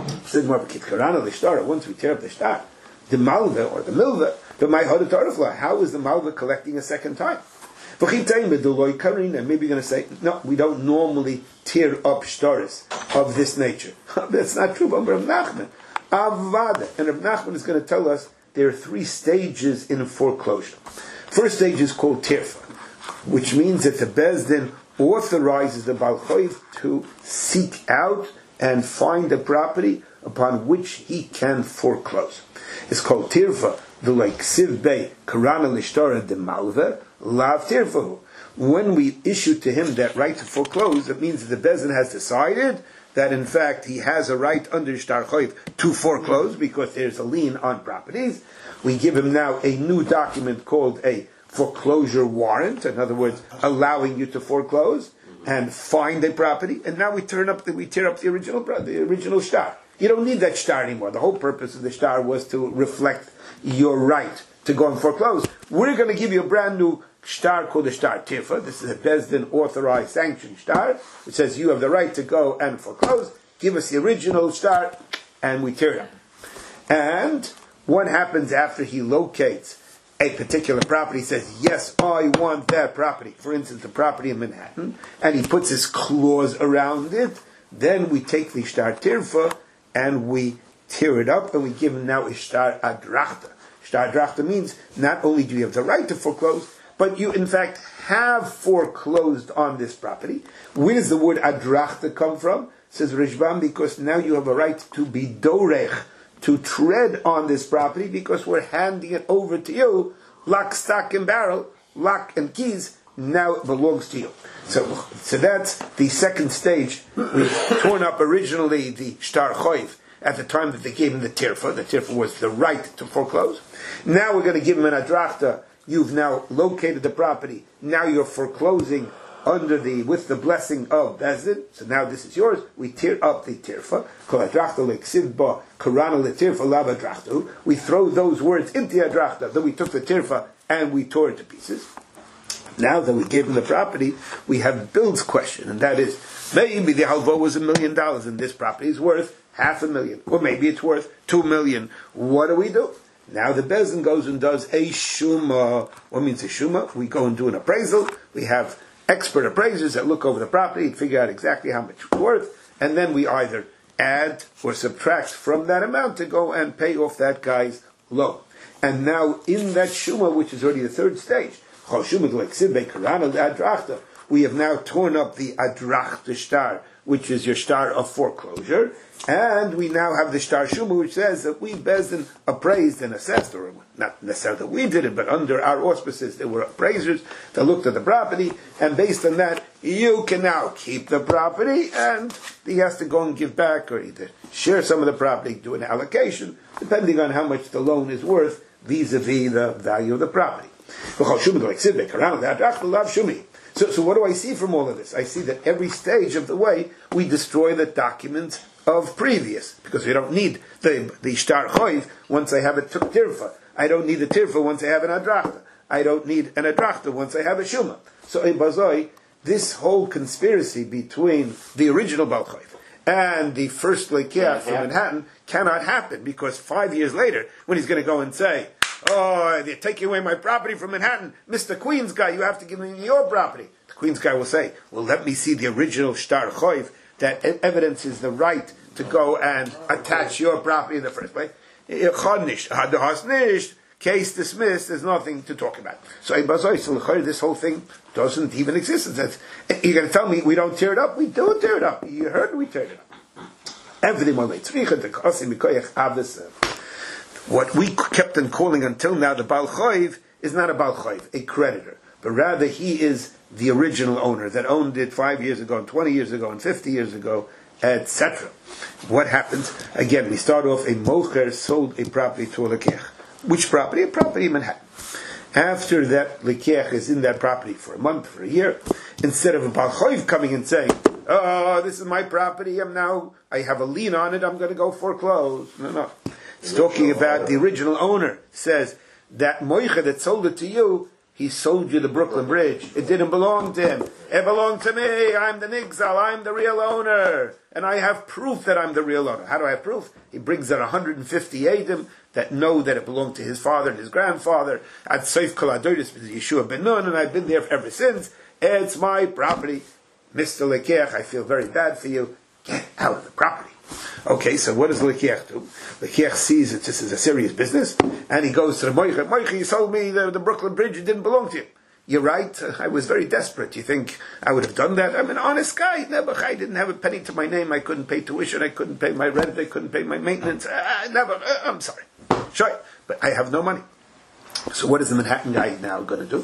Once we tear up the shtar, the malva or the milva, the my hodatarafla, how is the malva collecting a second time? And maybe you're going to say, no, we don't normally tear up shtaris of this nature. That's not true. But Rav Nachman, Avada, and Rav Nachman is going to tell us there are three stages in foreclosure. First stage is called tirfa, which means that the Bezdin authorizes the Baal Choiv to seek out and find a property upon which he can foreclose. It's called tirfa, the like siv bei karana lishtara de malva lav tirfahu. when we issue to him that right to foreclose, it means that the Bezdin has decided that in fact he has a right under Shtar Choiv to foreclose because there's a lien on properties. We give him now a new document called a foreclosure warrant, in other words, allowing you to foreclose and find a property, and now we turn up the, we tear up the original the original shtar. You don't need that shtar anymore. The whole purpose of the shtar was to reflect your right to go and foreclose. We're going to give you a brand new shtar called the shtar tirfa. This is a Bezdin authorized sanctioned shtar. It says you have the right to go and foreclose. Give us the original shtar, and we tear it up. And what happens after he locates a particular property, says, yes, I want that property, for instance, the property in Manhattan, and he puts his clause around it, then we take the shtar tirfa and we tear it up and we give him now a shtar adrachta. Shtar adrachta means not only do you have the right to foreclose, but you in fact have foreclosed on this property. Where does the word adrachta come from? Says Rishbam, because now you have a right to be dorech, to tread on this property, because we're handing it over to you, lock, stock, and barrel, lock and keys, now it belongs to you. So, so that's the second stage. We've torn up originally the shtar choiv at the time that they gave him the tirfa. The tirfa was the right to foreclose. Now we're going to give him an adrachta. You've now located the property. Now you're foreclosing under the, with the blessing of Bezdin. So now this is yours. We tear up the tirfa. We throw those words into the adrachta. Then we took the tirfa and we tore it to pieces. Now that we gave him the property, we have Bill's question, and that is, maybe the halva was a million dollars and this property is worth half a million. Or maybe it's worth two million. What do we do? Now the Bezdin goes and does a shuma. What means a shuma? We go and do an appraisal. We have expert appraisers that look over the property and figure out exactly how much it's worth, and then we either add or subtract from that amount to go and pay off that guy's loan. And now in that shuma, which is already the third stage, we have now torn up the adrachta shtar, which is your shtar of foreclosure, and we now have the shtar shuma, which says that we Bezdin appraised and assessed, or not necessarily that we did it, but under our auspices there were appraisers that looked at the property, and based on that you can now keep the property, and he has to go and give back, or either share some of the property, do an allocation, depending on how much the loan is worth vis-a-vis the value of the property. So, so what do I see from all of this? I see that every stage of the way we destroy the documents of previous, because we don't need the the shtar choiv once I have a tirfa. I don't need the tirfa once I have an adrachta. I don't need an adrachta once I have a shuma. So in Bazoi, this whole conspiracy between the original Baal Choiv and the first lekeach from Manhattan cannot happen, because five years later, when he's going to go and say, oh, they're taking away my property from Manhattan, Mister Queens guy, you have to give me your property. The Queens guy will say, well, let me see the original shtar choiv that evidences the right to go and attach your property in the first place. Case dismissed, there's nothing to talk about. So this whole thing doesn't even exist. You're going to tell me we don't tear it up? We do tear it up. You heard we tear it up. Everything more late. What we kept on calling until now the Baal Choiv is not a Baal Choiv, a creditor, but rather he is the original owner that owned it five years ago, and twenty years ago, and fifty years ago, et cetera. What happens? Again, we start off, a mocher sold a property to a lekeach. Which property? A property in Manhattan. After that lekeach is in that property for a month, for a year, instead of a Baal Choiv coming and saying, oh, this is my property, I'm now, I have a lien on it, I'm going to go foreclose. No, no. It's talking about the original owner says that moicha that sold it to you, he sold you the Brooklyn Bridge. It didn't belong to him. It belonged to me. I'm the nigzal. I'm the real owner. And I have proof that I'm the real owner. How do I have proof? He brings out one hundred fifty Eidim that know that it belonged to his father and his grandfather. At Seif Kol Adoris with Yeshua ben Nun, and I've been there ever since. It's my property. Mister Lekeach, I feel very bad for you. Get out of the property. Okay, so what does Lekeach do? Lekeach sees that this is a serious business, and he goes to the Moicha. Moicha, you sold me the, the Brooklyn Bridge, it didn't belong to you. You're right, I was very desperate. You think I would have done that? I'm an honest guy. Never, I didn't have a penny to my name. I couldn't pay tuition, I couldn't pay my rent, I couldn't pay my maintenance. I never, uh, I'm sorry. Sure, but I have no money. So what is the Manhattan guy now going to do?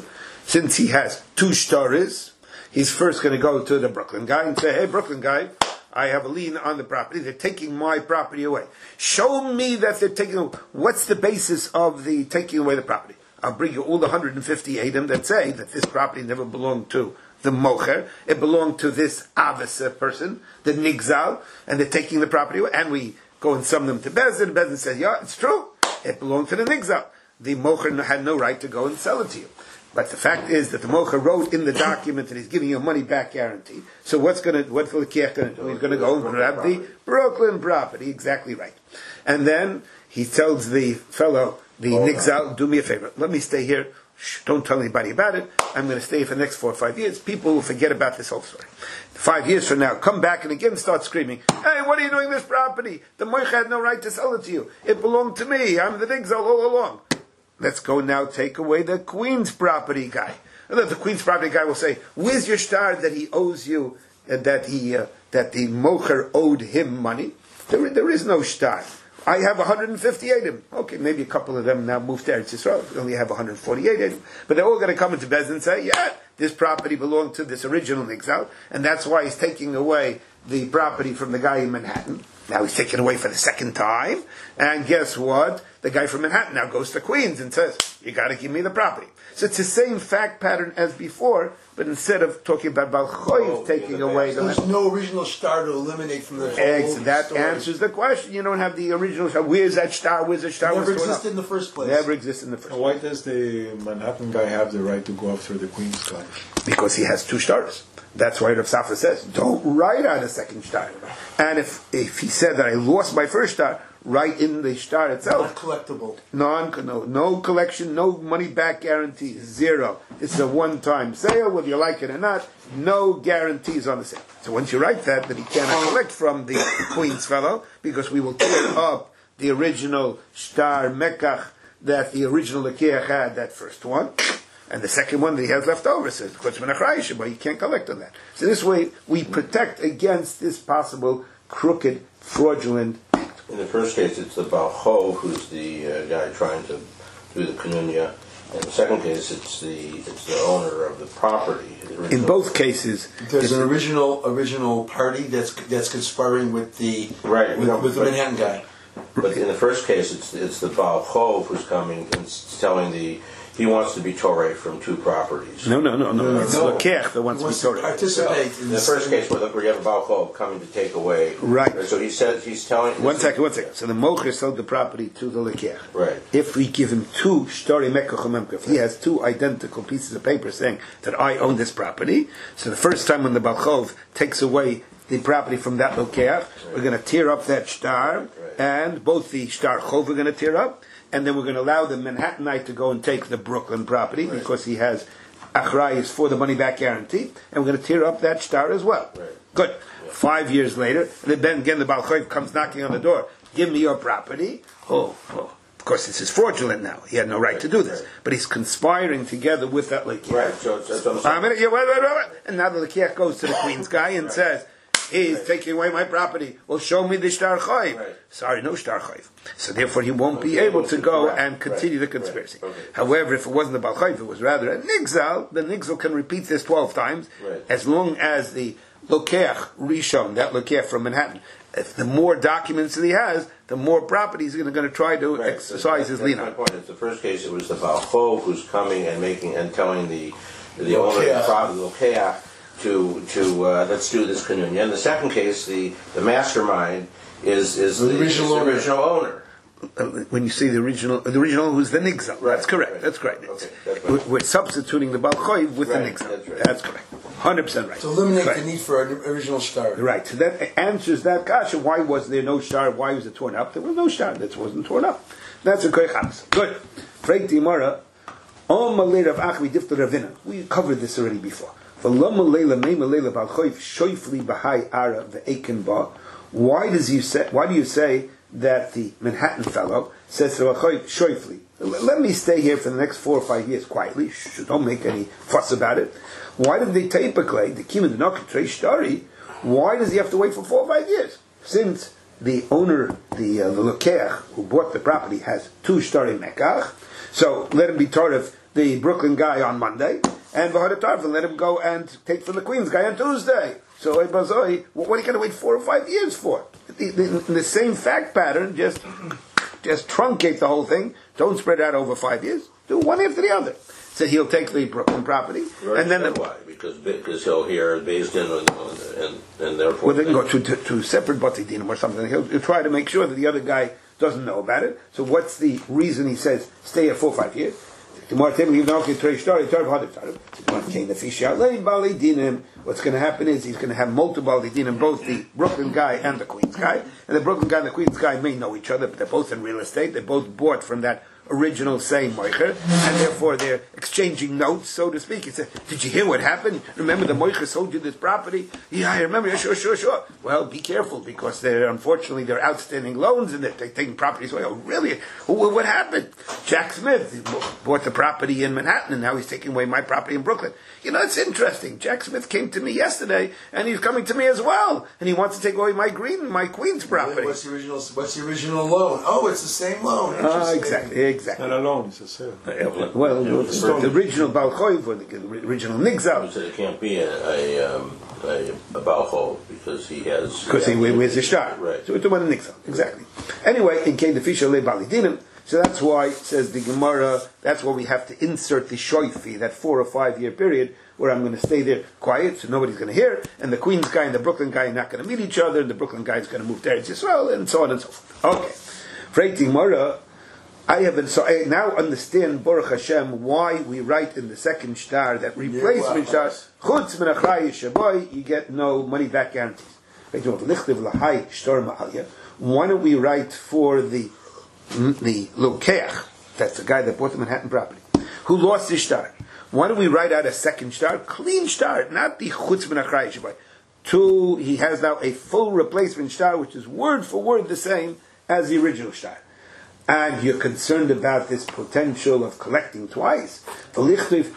since he has two shtaris, he's first going to go to the Brooklyn guy and say, hey, Brooklyn guy, I have a lien on the property. They're taking my property away. Show me that they're taking away. What's the basis of the taking away the property? I'll bring you all the one hundred fifty Adam that say that this property never belonged to the mocher. It belonged to this avisa person, the nigzal, and they're taking the property away. And we go and sum them to Bezdin. Bezdin says, yeah, it's true. It belonged to the nigzal. The mocher had no right to go and sell it to you. But the fact is that the mocher wrote in the document that he's giving you a money back guarantee. So what's going to, what's the Lekiach going to do? He's going to go and grab the Brooklyn property. Exactly right. And then he tells the fellow, the oh, nigzal, do me a favor. Let me stay here. Shh, don't tell anybody about it. I'm going to stay for the next four or five years. People will forget about this whole story. Five years from now, come back and again start screaming, hey, what are you doing with this property? The mocher had no right to sell it to you. It belonged to me. I'm the nigzal all along. Let's go now take away the Queen's property guy. And then the Queen's property guy will say, where's your star that he owes you, uh, that he uh, that the mocher owed him money? There, there is no star. I have one hundred fifty-eight of them. Okay, maybe a couple of them now moved to Eretz Yisrael. We only have one hundred forty-eight of them. But they're all going to come into Bezdin and say, yeah, this property belonged to this original nigzal, and that's why he's taking away the property from the guy in Manhattan. Now he's taken away for the second time, and guess what? The guy from Manhattan now goes to Queens and says, you got to give me the property. So it's the same fact pattern as before, but instead of talking about Baal Choiv oh, taking away the... There's no original star to eliminate from the Eggs, whole that story. answers the question. You don't have the original star. Where's that star? Where's the star? It never existed in the first place. Never existed in the first place. Why does the Manhattan guy have the right to go after the Queens guy? Because he has two stars. That's why Rav Safra says, don't write out a second star. And if if he said that I lost my first star, write in the star itself. Not collectible. Non, no, no collection, no money back guarantee, zero. This is a one-time sale, whether you like it or not. No guarantees on the sale. So once you write that, that he cannot collect from the Queen's fellow, because we will tear up the original star Mekach that the original Lekiach had, that first one. And the second one that he has left over says, but you can't collect on that. So this way, we protect against this possible crooked, fraudulent act. In the first case, it's the Baal Chov who's the uh, guy trying to do the Kanunya. In the second case, it's the it's the owner of the property. The in both cases, there's an original original party that's that's conspiring with the right with, no, with the Manhattan guy. But in the first case, it's it's the Baal Chov who's coming and telling the he wants to be Torah from two properties. No, no, no, no. no, it's no. Lekech that wants, wants to be Torah. Participate so, in the first case, where we have a Baal Chov coming to take away. Right. So he says he's telling. One second, one second. So the mocher sold the property to the Lekech. Right. If we give him two shtori mekach, if he has two identical pieces of paper saying that I own this property, so the first time when the Baal Chov takes away the property from that Lekech, right. we're going to tear up that shtar, right. and both the shtar Chov are going to tear up. And then we're going to allow the Manhattanite to go and take the Brooklyn property right. because he has achrayis for the money back guarantee, and we're going to tear up that star as well. Right. Good. Yeah. Five years later, and then again the Baal Choiv comes knocking on the door. Give me your property. Oh, oh. Of course, this is fraudulent now. He had no right, right. to do this, right. but he's conspiring together with that Lekiach. Right. So, so, so, so. Minute, yeah, wait, wait, wait, wait. And now the Lekiach goes to the Queen's guy and right. says, he's right. taking away my property. Well, show me the shtar choiv. Right. Sorry, no shtar choiv. So therefore, he won't okay. be able to go right. and continue right. the conspiracy. Right. Okay. However, if it wasn't a Baal Choiv, it was rather a nigzal. The nigzal can repeat this twelve times, right. as long as the Lokeach Rishon, that Lokeach from Manhattan, if the more documents that he has, the more property he's going to try to right. exercise that's, his lien on. on. Point. It's the first case, it was the Baal Chov who's coming and making and telling the the owner of the property, Lokeach, to to uh, let's do this Kanunya. In the second case, the, the mastermind is is the, the original, is the original owner. Uh, when you say the original, the original who's the nigzal, right, that's correct. Right. That's correct. Okay, that's we're, we're substituting the Baal Choiv with right. the nigzal. That's, right. That's correct. Hundred percent right. To eliminate right. the need for an original star. Right. So that answers that question. Why was there no star? Why was it torn up? There was no star. That wasn't torn up. That's a great chaps. Good. Freik Dimara. Om Malay Rav Achvi Difta Ravina. We covered this already before. Why does you say? Why do you say that the Manhattan fellow says to Achoy Shoifli? Let me stay here for the next four or five years quietly. Don't make any fuss about it. Why did they take clay the Kim and the Nokatre Shari? Why does he have to wait for four or five years? Since the owner, the uh, the Lekeach who bought the property, has two Shari Mekach, so let him be part of the Brooklyn guy on Monday, and V'hadatarv, and let him go and take from the Queen's guy on Tuesday. So, Bazoi, what are you going to wait four or five years for? The, the, the same fact pattern, just, just truncate the whole thing. Don't spread it out over five years. Do one after the other. So he'll take the Brooklyn property, right. and then the, why? Because because he'll hear based in and and, and therefore. Well, they can go to, to, to separate Batidinim or something. He'll, he'll try to make sure that the other guy doesn't know about it. So what's the reason he says stay here four or five years? What's going to happen is he's going to have multiple Balidinim, both the Brooklyn guy and the Queens guy. And the Brooklyn guy and the Queens guy may know each other, but they're both in real estate. They both bought from that original same Moicher, and therefore they're exchanging notes, so to speak. He said, did you hear what happened? Remember the Moicher sold you this property? Yeah, I remember. Yeah, sure, sure, sure. Well, be careful, because they're, unfortunately, they're outstanding loans, and they're, they're taking properties away. Oh, really? Well, what happened? Jack Smith he bought the property in Manhattan, and now he's taking away my property in Brooklyn. You know, it's interesting. Jack Smith came to me yesterday, and he's coming to me as well, and he wants to take away my green, my Queens property. What's the original? What's the original loan? Oh, it's the same loan. Ah, uh, exactly. Exactly. Not a loan, it's a sale. Uh, well, yeah, the, the original Balchoiv or the original Nigzal. So it can't be a, a, um, a, a Balchov because he has. Because he wears the star. Right. So we're talking about a Nigzal. Exactly. Anyway, in Kain the Fisher Le Balidinim, so that's why, says the Gemara, that's why we have to insert the shoifi, that four or five year period where I'm going to stay there quiet so nobody's going to hear, and the Queen's guy and the Brooklyn guy are not going to meet each other, and the Brooklyn guy is going to move to Eretz Yisrael, and so on and so forth. Okay. Freit Gemara, I have been, so I now understand, Baruch Hashem, why we write in the second shtar that replacement shtar, chutz min achrayis shaboy, you get no money back guarantees. Why don't we write for the the Lokeach, that's the guy that bought the Manhattan property, who lost his shtar? Why don't we write out a second shtar, clean shtar, not the chutz min achrayis shaboy. Two, he has now a full replacement shtar, which is word for word the same as the original shtar. And you're concerned about this potential of collecting twice. And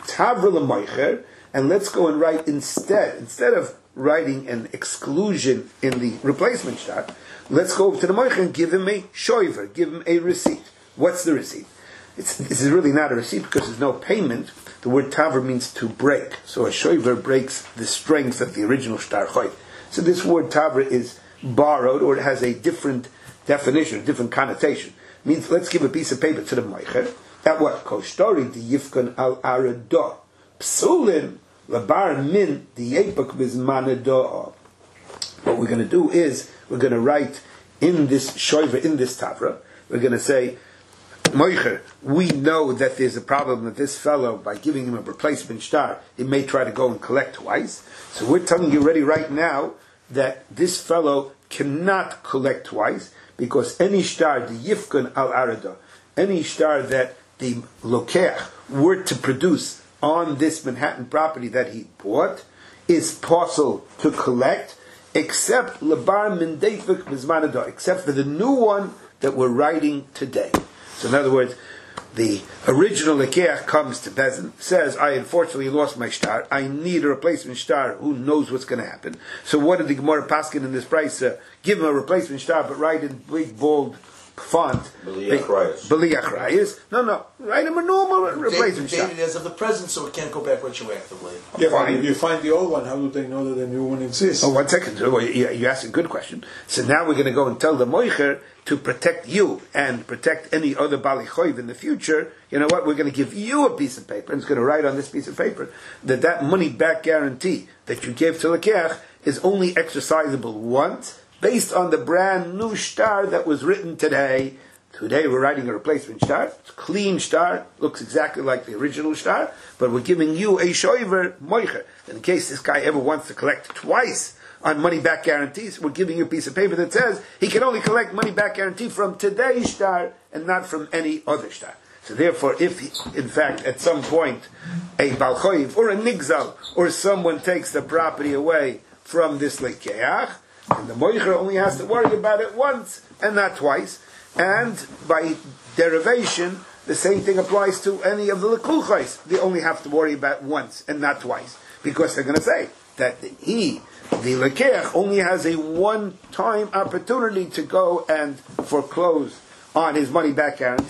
let's go and write instead, instead of writing an exclusion in the replacement shtar, let's go to the moicher and give him a shoiver, give him a receipt. What's the receipt? It's, this is really not a receipt because there's no payment. The word taver means to break. So a shoiver breaks the strength of the original shtar choy. So this word taver is borrowed, or it has a different definition, a different connotation. It means let's give a piece of paper to the moicher. That what? Koshtori the yifkan al arado. Psulin labar min the yepuk bizmanado. What we're going to do is we're going to write in this shoiver, in this tavra, we're going to say, Moicher, we know that there's a problem with this fellow. By giving him a replacement shtar, he may try to go and collect twice. So we're telling you already right now that this fellow cannot collect twice, because any shtar, the yifkun al arada, any shtar that the lokeach were to produce on this Manhattan property that he bought, is possible to collect, except lebar min deifik mizmanado, except for the new one that we're writing today. So in other words, the original lekeach comes to Bezin, says, I unfortunately lost my shtar, I need a replacement shtar, who knows what's going to happen. So what did the Gemara Paskin in this price? Uh, give him a replacement shtar, but write in big, bold font. B'li achrayis. B'li achrayis. No, no, write him a normal replacement shtar. Dated as of the present, so it can't go back retroactively. Yeah, fine. If you find the old one, how do they know that the new one exists? Oh, one second. You, you asked a good question. So now we're going to go and tell the moicher to protect you and protect any other Bali Choiv in the future. You know what? We're going to give you a piece of paper, and it's going to write on this piece of paper that that money back guarantee that you gave to Lekeach is only exercisable once, based on the brand new shtar that was written today. Today we're writing a replacement shtar. It's a clean shtar, looks exactly like the original shtar, but we're giving you a shoiver moicher. In case this guy ever wants to collect twice on money-back guarantees, we're giving you a piece of paper that says he can only collect money-back guarantee from today's shtar and not from any other shtar. So therefore, if he, in fact, at some point, a balchoiv or a nigzal or someone takes the property away from this lekeach, and the moicher only has to worry about it once and not twice. And by derivation, the same thing applies to any of the lekuchos. They only have to worry about once and not twice, because they're going to say that he, the lekeach, only has a one-time opportunity to go and foreclose on his money-back guarantee,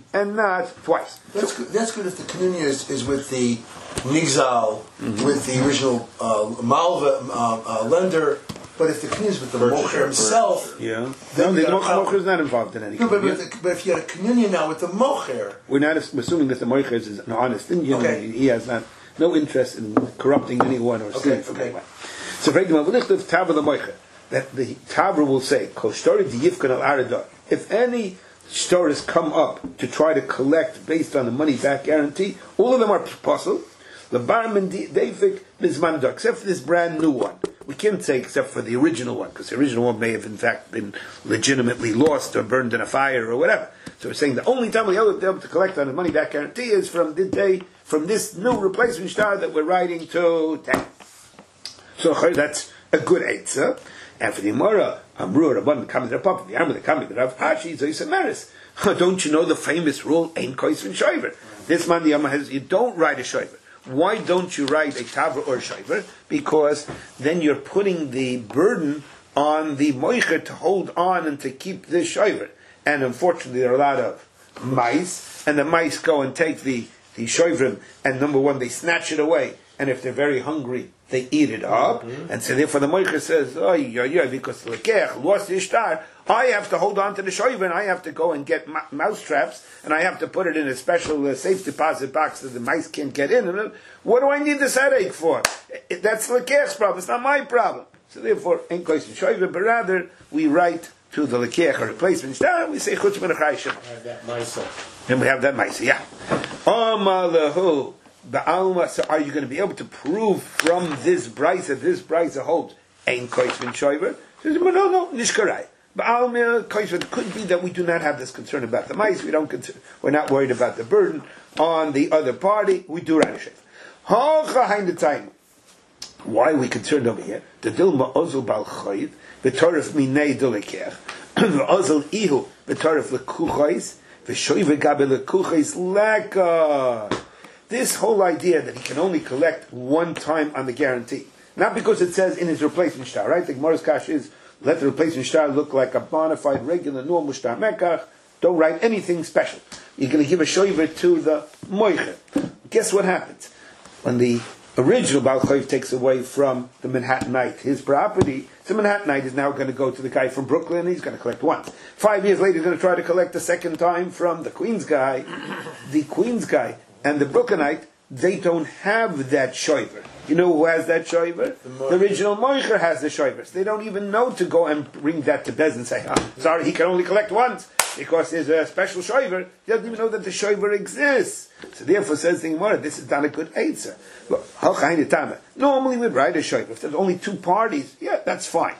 and not twice. That's good. That's good if the communion is, is with the nigzal, mm-hmm. with the original uh, malva uh, uh, lender. But if the communion is with the mocher himself, yeah, then no, the mocher is not involved in any. No, but, but, the, but if you had a communion now with the mocher, we're not assuming that the mocher is an honest Indian. Okay. He has not no interest in corrupting anyone or stealing okay, from okay. anyone. So, the Tavra the mocher, that the Tavra will say, if any stores come up to try to collect based on the money back guarantee, all of them are possible. The barman Davik Mizmanda, except for this brand new one. We can't say except for the original one, because the original one may have in fact been legitimately lost or burned in a fire or whatever. So we're saying the only time we'll be able to collect on a money back guarantee is from the day, from this new replacement star that we're writing to ten. So that's a good eitzah. And for the Gemara, Amru Rabban coming to the Papa, the Amr the coming to Rav Ashi, Zoysameris. Don't you know the famous rule, Ein Kois and Shoiver? This man the Yama has, you don't write a Shoiver. Why don't you write a Tavra or a Shoiver? Because then you're putting the burden on the Moicher to hold on and to keep this Shoiver. And unfortunately there are a lot of mice, and the mice go and take the, the Shoivrim, and number one, they snatch it away, and if they're very hungry, they eat it up, mm-hmm. and so therefore the Moicher says, oh, yeah, yeah, because the Lekech lost the Ishtar, I have to hold on to the Shoiver, and I have to go and get ma- mouse traps, and I have to put it in a special uh, safe deposit box that the mice can't get in. And what do I need this headache for? It, that's the Lekech's problem, it's not my problem. So therefore, ain't Kois and Shoiver, but rather we write to the Lekech, a replacement Ishtar, we say Chutz Min HaChayshim. And we have that Maisa, yeah. Amalahu. Ba'alma, so are you going to be able to prove from this brisa, this brisa holds ein kois min shoiver? Says, no, no, nishkarai. Ba'alma kois, it could be that we do not have this concern about the mice. We don't consider, we're not worried about the burden on the other party. We do write a shev. Ha the time. Why are we concerned over here? The dilma ozul bal choyid, v'torif minei dulekech, v'ozul ihu, v'torif lekuchais, v'shoiver gabe lekuchais leka. This whole idea that he can only collect one time on the guarantee, not because it says in his replacement shtar, right? The Gemara's kash is, let the replacement shtar look like a bona fide, regular, normal shtar mekach, don't write anything special. You're going to give a shoiver to the moicher. Guess what happens? When the original Baal Chayv takes away from the Manhattanite his property, the Manhattanite is now going to go to the guy from Brooklyn, and he's going to collect once. Five years later, he's going to try to collect a second time from the Queens guy. The Queens guy and the Brooklynite, they don't have that shoiver. You know who has that shoiver? The, the original Moicher has the shoiver. So they don't even know to go and bring that to Bez and say, oh, sorry, he can only collect once, because there's a special shoiver. He doesn't even know that the shoiver exists. So therefore, says the Gemara, this is not a good answer. Look, normally we'd write a shoiver. If there's only two parties, yeah, that's fine.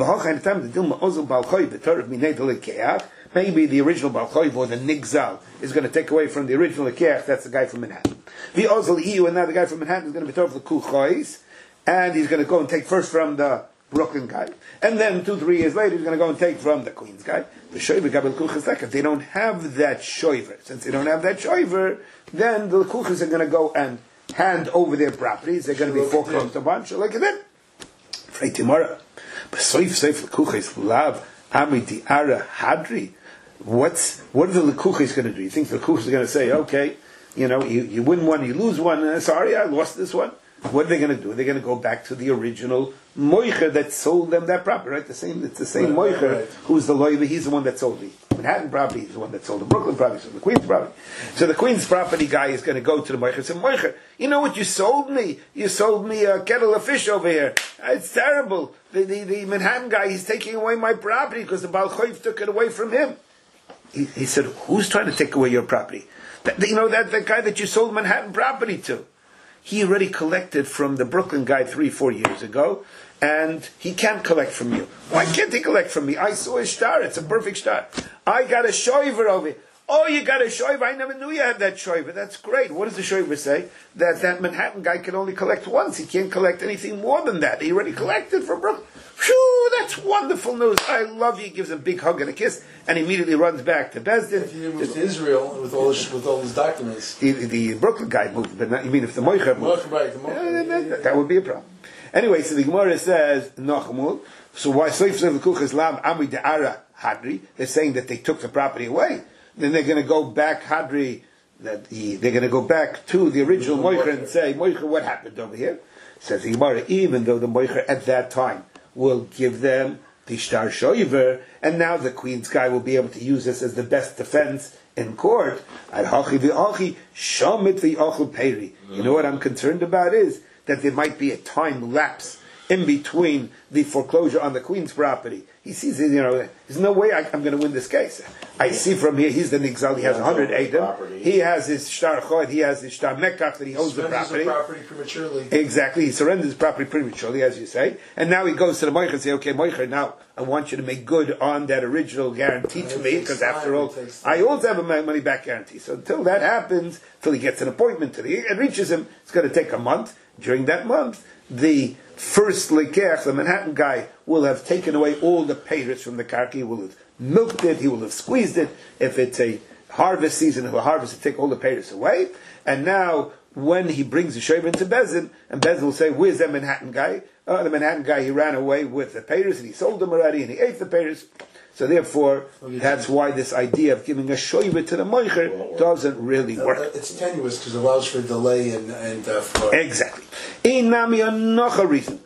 Maybe the original Baal Chayv or the Nigzal is going to take away from the original Lekech, that's the guy from Manhattan. The Ozal Iu, and now the guy from Manhattan is going to be told for the Kuchais, and he's going to go and take first from the Brooklyn guy, and then two, three years later he's going to go and take from the Queens guy. The Shoiver Gabel Kuchas Lekech, they don't have that Shoiver. Since they don't have that Shoiver, then the Kuchas are going to go and hand over their properties, they're going to be foreclosed upon, Shalek it in. Frei Timara. But Soif Soif Kuchais Lav Amiti Ara Hadri. What's what are the Lekuchis going to do? You think the Lekuchis are going to say, okay, you know, you, you win one, you lose one, uh, sorry, I lost this one. What are they going to do? They're going to go back to the original Moicher that sold them that property, right? The same, it's the same right, Moicher right. Who's the lawyer, he's the one that sold the Manhattan property, he's the one that sold the Brooklyn property, so the Queens property. So the Queens property guy is going to go to the Moicher and say, Moicher, you know what you sold me? You sold me a kettle of fish over here. It's terrible. The, the, the Manhattan guy, he's taking away my property because the Baal Chayv took it away from him. He, he said, who's trying to take away your property? That, you know, that the guy that you sold Manhattan property to. He already collected from the Brooklyn guy three, four years ago, and he can't collect from you. Why can't he collect from me? I saw a star, it's a perfect star. I got a shoiver over here. Oh, you got a shoiver? I never knew you had that shoiver. That's great. What does the shoiver say? That that Manhattan guy can only collect once. He can't collect anything more than that. He already collected from Brooklyn. Phew, that's wonderful news. I love you. He gives a big hug and a kiss, and immediately runs back to Bezdin. If he moved to Israel with all his, with all his documents. The, the Brooklyn guy moved, but not, you mean if the Moicher moved? Moicher, right, the Moicher. Yeah, that, that, that would be a problem. Anyway, so the Gemara says, Nachamul, so why Soif Soif Kuch is Lam Amri De'ara Hadri? They're saying that they took the property away. then they're going to go back, Hadri, that he, they're going to go back to the original Moicher and say, Moicher, what happened over here? Says the Gemara, even though the Moicher at that time will give them the Shtar Shoiver, and now the Queen's guy will be able to use this as the best defense in court. You know what I'm concerned about is that there might be a time lapse in between the foreclosure on the Queen's property. He sees, you know, there's no way I, I'm going to win this case. I see from here, he's the Nigzal, he has one hundred Eidim. He has his Shtar Chod, he has his Shtar Mekach that he owns the property. the property prematurely. Exactly, he surrenders his property prematurely, as you say. And now he goes to the Moicher and says, okay, Moicher, now I want you to make good on that original guarantee to me, because after all, I also have a money back guarantee. So until that happens, until he gets an appointment to the, it reaches him, it's going to take a month. During that month, the first Lekech, the Manhattan guy, will have taken away all the payers from the karki. He will have milked it, he will have squeezed it. If it's a harvest season, he'll harvest it, take all the payers away. And now, when he brings the Shoiver into Bezin, and Bezin will say, where's that Manhattan guy? Oh, the Manhattan guy, he ran away with the payers, and he sold them already, and he ate the payers. So therefore, that's why this idea of giving a shoiver to the moicher doesn't really work. It's tenuous because it allows for delay and, and uh, for... Exactly. Another reason.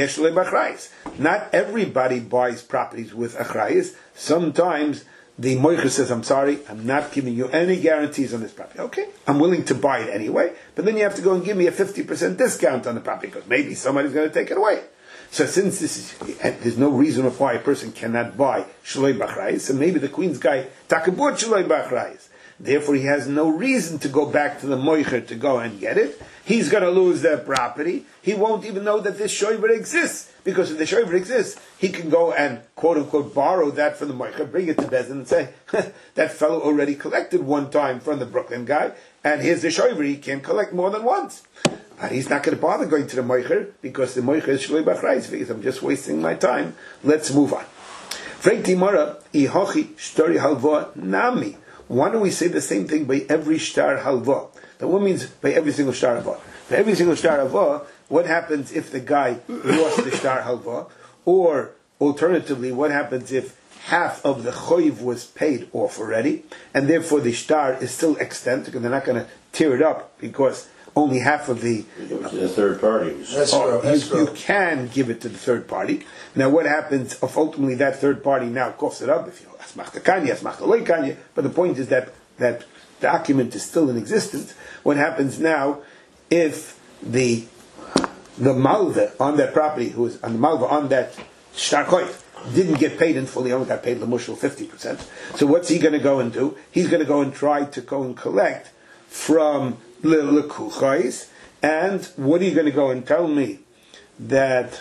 Not everybody buys properties with achrayis. Sometimes the moicher says, I'm sorry, I'm not giving you any guarantees on this property. Okay, I'm willing to buy it anyway, but then you have to go and give me a fifty percent discount on the property because maybe somebody's going to take it away. So since this is, there's no reason why a person cannot buy Shloi Bachrayis, so maybe the Queen's guy takabut Shloi Bachrayis. Therefore, he has no reason to go back to the Moicher to go and get it. He's going to lose that property. He won't even know that this Shoiver exists. Because if the Shoiver exists, he can go and, quote-unquote, borrow that from the Moicher, bring it to Bezin and say, that fellow already collected one time from the Brooklyn guy, and here's the Shoiver, he can collect more than once. But he's not going to bother going to the Moicher, because the Moicher is Shloi Bachrayis, because I'm just wasting my time. Let's move on. Freiti Mara, Ihochi, Shtori Halva, Nami. Why don't we say the same thing by every Shtar Halva? That what means by every single Shtar Halva? By every single Shtar Halva, what happens if the guy lost the Shtar Halva? Or, alternatively, what happens if half of the Choiv was paid off already, and therefore the Shtar is still extant, because they're not going to tear it up, because only half of the... Uh, the third party. Oh, you, you can give it to the third party. Now what happens if ultimately that third party now coughs it up, if you but the point is that that document is still in existence. What happens now if the the malva on that property, who is on the malva on that shtar koif, didn't get paid in full, he only got paid l'mushal fifty percent. So what's he going to go and do? He's going to go and try to go and collect from l'kuchais. And what are you going to go and tell me that?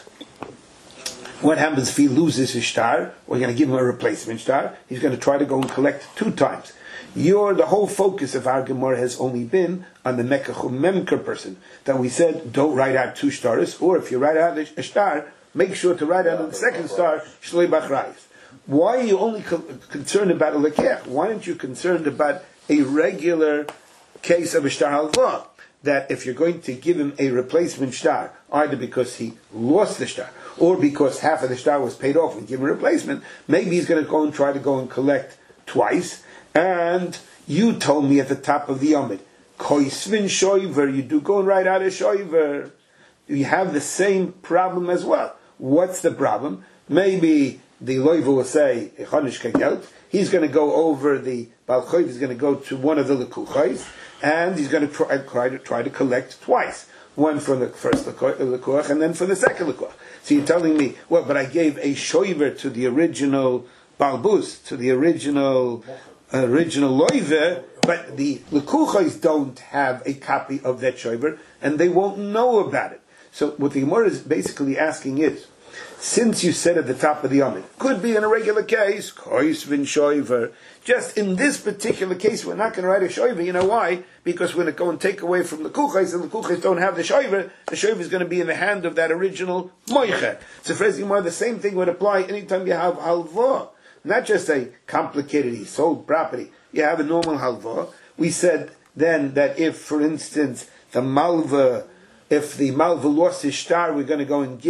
What happens if he loses his shtar? We're going to give him a replacement shtar. He's going to try to go and collect two times. Your the whole focus of our Gemara has only been on the mekachum memker person. That we said, don't write out two stars, or if you write out a shtar, make sure to write out on the second star shloi bachrayis. Why are you only co- concerned about a lekech? Why aren't you concerned about a regular case of a shtar halva? That if you're going to give him a replacement shtar, either because he lost the shtar, or because half of the shtar was paid off and give him a replacement, maybe he's going to go and try to go and collect twice. And you told me at the top of the Yomid, Koisvin Shoiver, you do go and write out a Shoiver. You have the same problem as well. What's the problem? Maybe the Loiva will say, he's going to go over the Balchoiv, he's going to go to one of the Lekuchais, and he's going to try, try to try to collect twice. One from the first Lekuch, and then from the second Lekuch. So you're telling me, well, but I gave a Shoiver to the original Balbus, to the original original Loive, but the Lekuchais don't have a copy of that Shoiver, and they won't know about it. So what the Gemara is basically asking is, since you said at the top of the Yomid, could be in a regular case, Koisvin Shoiver, just in this particular case, we're not going to write a Shoiver. You know why? Because we're going to go and take away from the Kuchais, and the Kuchais don't have the Shoiver. The Shoiver is going to be in the hand of that original Moicher. So for the same thing would apply anytime you have Halva. Not just a complicated, he sold property. You have a normal Halva. We said then that if, for instance, the Malva, if the Malva lost his shtar, we're going to go and give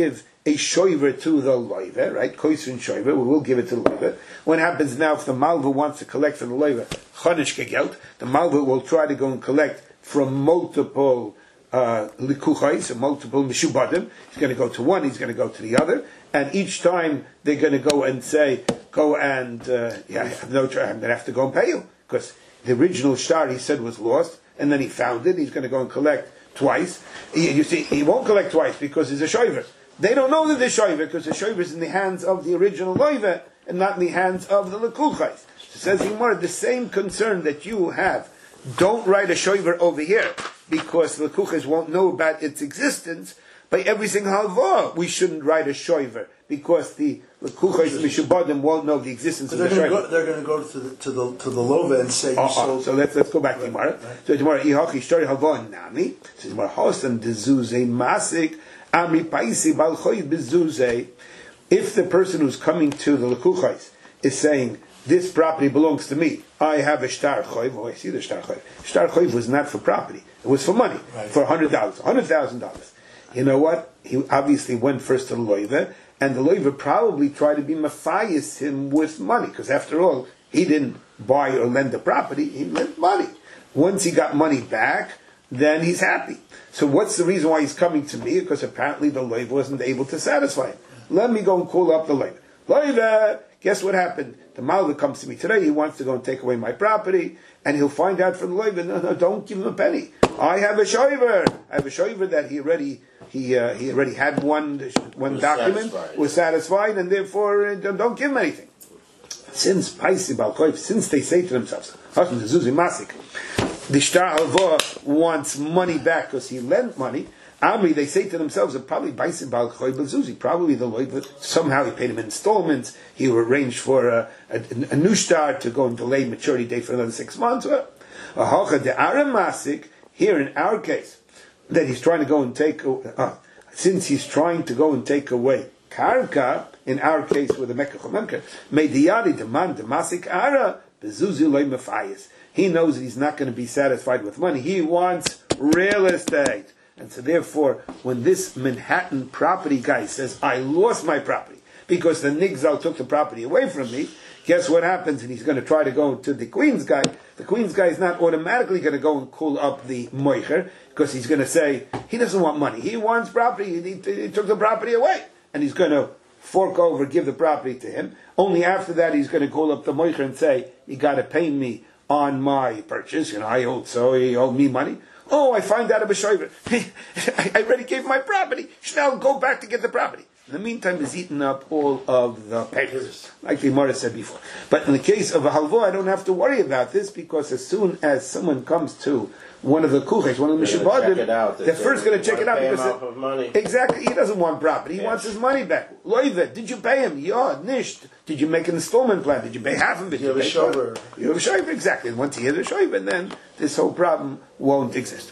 a shoiver to the loiver, right? Koisun shoiver, we will give it to the loiver. What happens now if the malva wants to collect from the loiver chonishke geld? The malva will try to go and collect from multiple uh, likuchais, or multiple mishubadim. He's going to go to one, he's going to go to the other, and each time they're going to go and say, go and, uh, yeah, I have no choice, I'm going to have to go and pay you, because the original star he said was lost, and then he found it, he's going to go and collect twice. He, you see, he won't collect twice because he's a shoiver. They don't know that they're shoiver, because the shoiver is in the hands of the original loiver, and not in the hands of the lekuchais. So says the Gemara, the same concern that you have, don't write a shoiver over here, because the lekuchais won't know about its existence. By every single halva, we shouldn't write a shoiver, because the lekuchais mishubadim won't know the existence of the shoiver. They're going to go to the to the to the lova and say, you oh, sold. Oh, so let's let's go back to Gemara. So Gemara, ihachi shtori halva nami. So Gemara, hosan dezuze masik ami paisi balchoy bezuze. If the person who's coming to the lekuchais is saying, this property belongs to me, I have a shtar choiv. Oh, I see the shtar choiv. Shtar choiv was not for property; it was for money, right. For a hundred dollars, hundred thousand dollars. You know what? He obviously went first to the loiver, and the loiver probably tried to be mafias him with money, because after all, he didn't buy or lend the property; he lent money. Once he got money back, then he's happy. So what's the reason why he's coming to me? Because apparently the loiver wasn't able to satisfy him. Let me go and call up the loiver. Loiver, guess what happened? The malva comes to me today, he wants to go and take away my property, and he'll find out from the loiver, no, no, don't give him a penny. I have a shoiver. I have a shoiver that he already he uh, he already had one one was document, satisfied. was satisfied, and therefore uh, don't, don't give him anything. Since Paisi Balkoif, since they say to themselves, the Shtar Alva wants money back because he lent money, Amri, they say to themselves, probably Paisi Balkoif Bazuzi, probably the Lord, somehow he paid him in installments, he arranged for a, a, a new Shtar to go and delay maturity date for another six months. Well, a Hocha de Aramasik, here in our case, that he's trying to go and take, uh, since he's trying to go and take away karka, in our case with the Mekach Memker, Mediyadi demand Damasik Ara, Bezuzi loy mefayis. He knows that he's not going to be satisfied with money. He wants real estate. And so therefore, when this Manhattan property guy says, I lost my property because the Nigzal took the property away from me, guess what happens? And he's going to try to go to the Queen's guy. The Queen's guy is not automatically going to go and call up the Moicher, because he's going to say, he doesn't want money. He wants property. He, he took the property away. And he's going to fork over, give the property to him. Only after that he's going to call up the Moicher and say, you got to pay me on my purchase. You know, I owed, so he owed me money. Oh, I find out about Shoiver. I already gave my property. Schnell, go back to get the property. In the meantime, he's eaten up all of the papers, like the Gemara said before. But in the case of a halvo, I don't have to worry about this, because as soon as someone comes to one of the kuches, one of the mishubadim, they're first going to check it out because of money. Exactly, he doesn't want property; he yes. wants his money back. Loive, did you pay him? Yeah, nisht. Did you make an installment plan? Did you pay half of it? You have a shoiver. You have a shoiver, exactly. And once he has a shoiver, then this whole problem won't exist.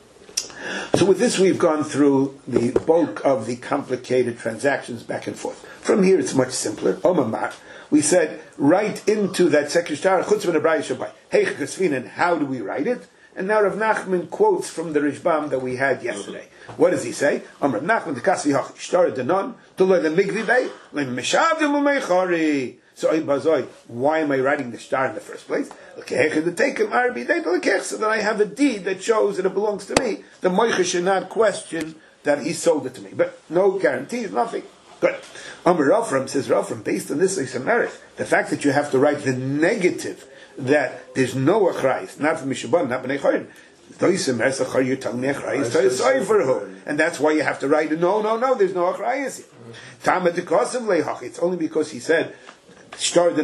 So with this, we've gone through the bulk of the complicated transactions back and forth. From here, it's much simpler. Omamar, we said, write into that second star, chutz ben abraya shabai. Hey, chesvinen, how do we write it? And now Rav Nachman quotes from the Rishbam that we had yesterday. What does he say? Om Rav Nachman, the kasvi hach, shtar denon, to lo le migvi bei, le meshavdim umeichari. So, why am I writing the star in the first place? So that I have a deed that shows that it belongs to me. The Moicha should not question that he sold it to me. But no guarantees, nothing. Good. Amr Rafram says, Rafram, based on this, is a merit. The fact that you have to write the negative, that there's no achrayis, not from Mishabon, not b'nei chorin. You're telling me achrayis, and that's why you have to write, no, no, no, there's no achrayis here. It's only because he said, but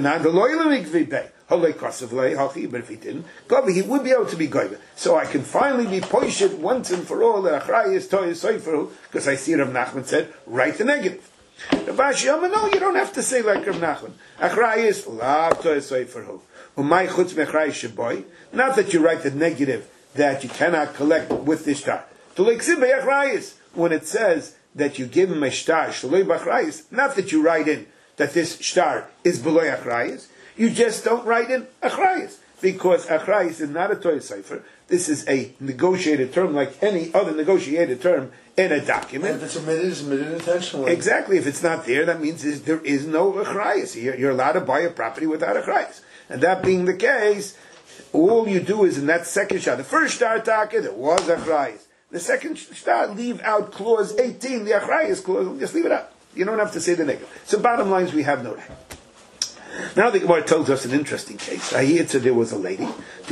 if he didn't, he would be able to be goyve. So I can finally be poished once and for all that achrayis is toy soiferu, because I see Rav Nachman said, write the negative. Rav Ashi, no, you don't have to say like Rav Nachman. Achrayis lav toy soiferu. Umay chutz mechrayis sheboy. Not that you write the negative that you cannot collect with this star. To like sibbe achrayis, when it says that you give him a star shaloi b'achrayis, not that you write in that this shtar is below achrayis. You just don't write in achrayis, because achrayis is not a toy cipher. This is a negotiated term, like any other negotiated term in a document. And if it's omitted, it's omitted intentionally. Exactly. If it's not there, that means is, there is no achrayus. You're, you're allowed to buy a property without achrayus. And that being the case, all you do is in that second shtar, the first shtar taka, there was achrayus. The second shtar, leave out clause eighteen, the achrayus clause, just leave it out. You don't have to say the negative. So bottom line is we have no right. Now the Gemara tells us an interesting case. There was a lady.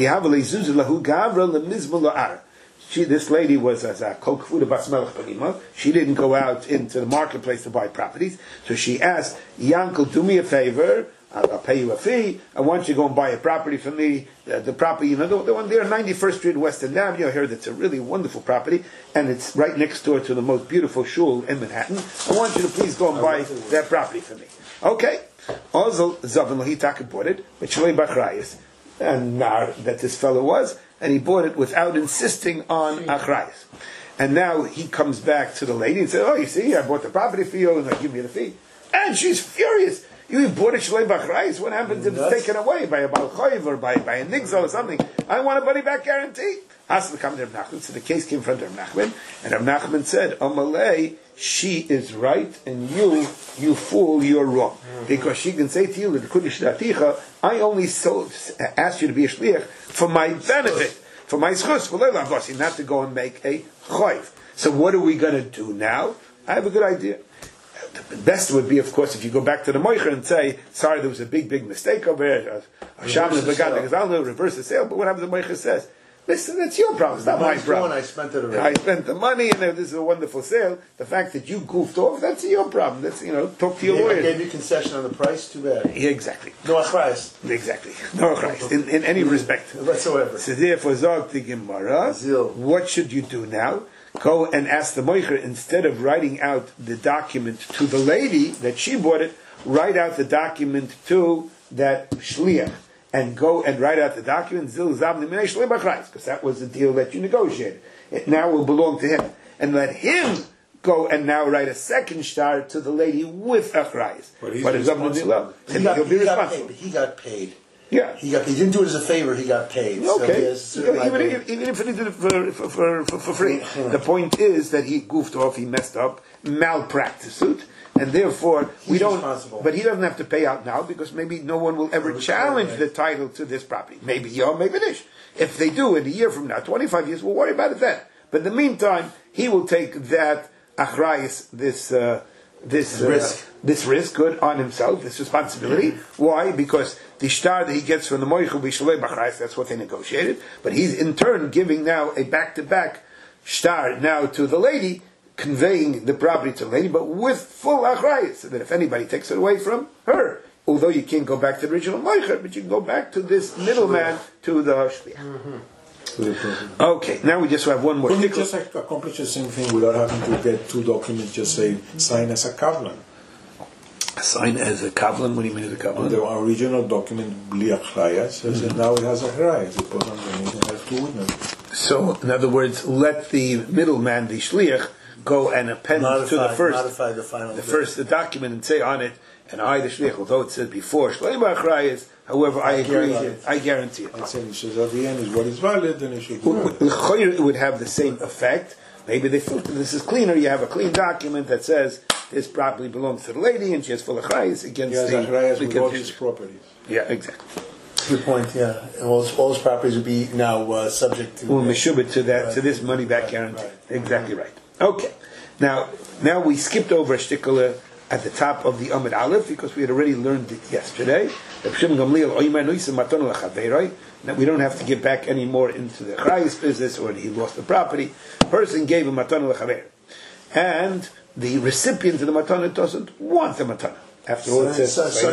She, this lady was as a kokfuda bas melech bagima. She didn't go out into the marketplace to buy properties, so she asked Yankel, do me a favor. I'll, I'll pay you a fee. I want you to go and buy a property for me. Uh, the property, you know, the, the one there, ninety-first Street, Western Avenue. I heard it's a really wonderful property, and it's right next door to the most beautiful shul in Manhattan. I want you to please go and buy that property for me. Okay. Also, Zavin Lahitaka bought it, but Shalei Bachrayas, and now that this fellow was, and he bought it without insisting on Achrayas. And now he comes back to the lady and says, oh, you see, I bought the property for you, and I give you the fee. And she's furious. You bought it Shalei Bachrayas. What happens if it's taken away by a Baal Choiv or by, by a Nigzal or something? I want a money back guarantee. So the case came from Rav Nachman, and Rav Nachman said, Amalei, she is right, and you, you fool, you're wrong. Mm-hmm. Because she can say to you, I only so, asked you to be a shliach for my benefit, for my schus, for not to go and make a choiv. So what are we going to do now? I have a good idea. The best would be, of course, if you go back to the moicher and say, sorry, there was a big, big mistake over here. Reverse the sale. But what happens if the moicher says, listen, that's your problem. It's not my problem. I spent it already. I spent the money, and this is a wonderful sale. The fact that you goofed off, that's your problem. That's, you know, talk to your yeah, lawyer. I gave you concession on the price. Too bad. Yeah, exactly. No Christ. Exactly. No Christ. In, in any respect whatsoever. So therefore, Zog the Gemara, what should you do now? Go and ask the moicher, instead of writing out the document to the lady that she bought it, write out the document to that shliach. And go and write out the document, because that was the deal that you negotiated. It now will belong to him. And let him go and now write a second shtar to the lady with achrayis. But he's but responsible. He got, he'll be he got responsible. paid. He got paid. Yeah. He, got, he didn't do it as a favor, he got paid. Okay. So yeah, even, if, even if he did it for, for, for, for, for free. The point is that he goofed off, he messed up, malpractice suit. And therefore, He's we don't. But he doesn't have to pay out now because maybe no one will ever challenge right. the title to this property. Maybe yo, maybe this. If they do in a year from now, twenty-five years, we'll worry about it then. But in the meantime, he will take that achrayis, this uh, this uh, risk, this risk, good on himself, this responsibility. Why? Because the shtar that he gets from the moichel b'shalei b'achrayis, that's what they negotiated. But he's in turn giving now a back-to-back shtar now to the lady, conveying the property to the lady, but with full achrayus, so that if anybody takes it away from her, although you can't go back to the original moicher, but you can go back to this middleman, to the shliach. Mm-hmm. Okay, now we just have one more. Couldn't you just accomplish the same thing without having to get two documents, just say, sign as a kavlan? Sign as a kavlan? What do you mean as a kavlan? The original document, bli achrayas, says that now it has achrayas. It goes underneath and has two witnesses. So, in other words, let the middleman, the shliach, go and append modify, to the first, modify the final, the first the document and say on it, and I, the shliach, although it says before shleim achrayas, however, I, I agree, it. I guarantee it. I say it says at the end is what is valid, then it should be. It would have the same effect. Maybe they feel this is cleaner. You have a clean document that says this property belongs to the lady, and she has full achrayas against he has the achrayas with all his properties. Yeah, exactly. Good point. Yeah, and all his, all his properties would be now uh, subject to. Well, meshubit to that, right. to this money back right. guarantee. Right. Exactly right. Okay. Now, now we skipped over a shtikla at the top of the Amud Aleph because we had already learned it yesterday. That we don't have to give back any more into the achrayus business, or he lost the property. Person gave a matana lechaver, and the recipient of the matana doesn't want the matana. After all, it says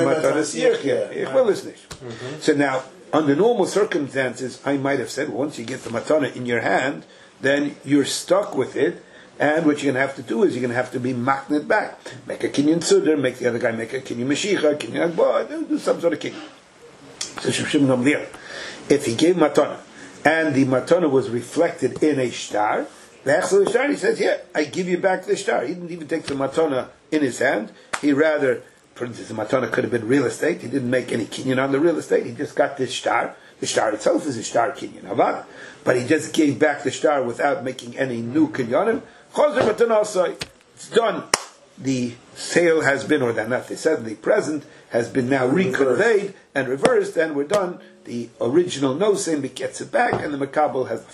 so. Now, under normal circumstances, I might have said, once you get the matana in your hand, then you're stuck with it. And what you're going to have to do is you're going to have to be maknit back. Make a kinyan sudar, make the other guy make a kinyan mashicha, kinyan agba, do some sort of kinyan. So Shimshim Gamliel, if he gave matana, and the matana was reflected in a shtar, the shtar, he says, yeah, I give you back the shtar. He didn't even take the matana in his hand. He rather, for instance, the matana could have been real estate. He didn't make any kinyan on the real estate. He just got this shtar. The shtar itself is a shtar kinyan, but he just gave back the shtar without making any new kinyanim. It's done. The sale has been, or not they said the present has been now reconveyed and reversed, and we're done. The original nosein gets it back, and the makabel has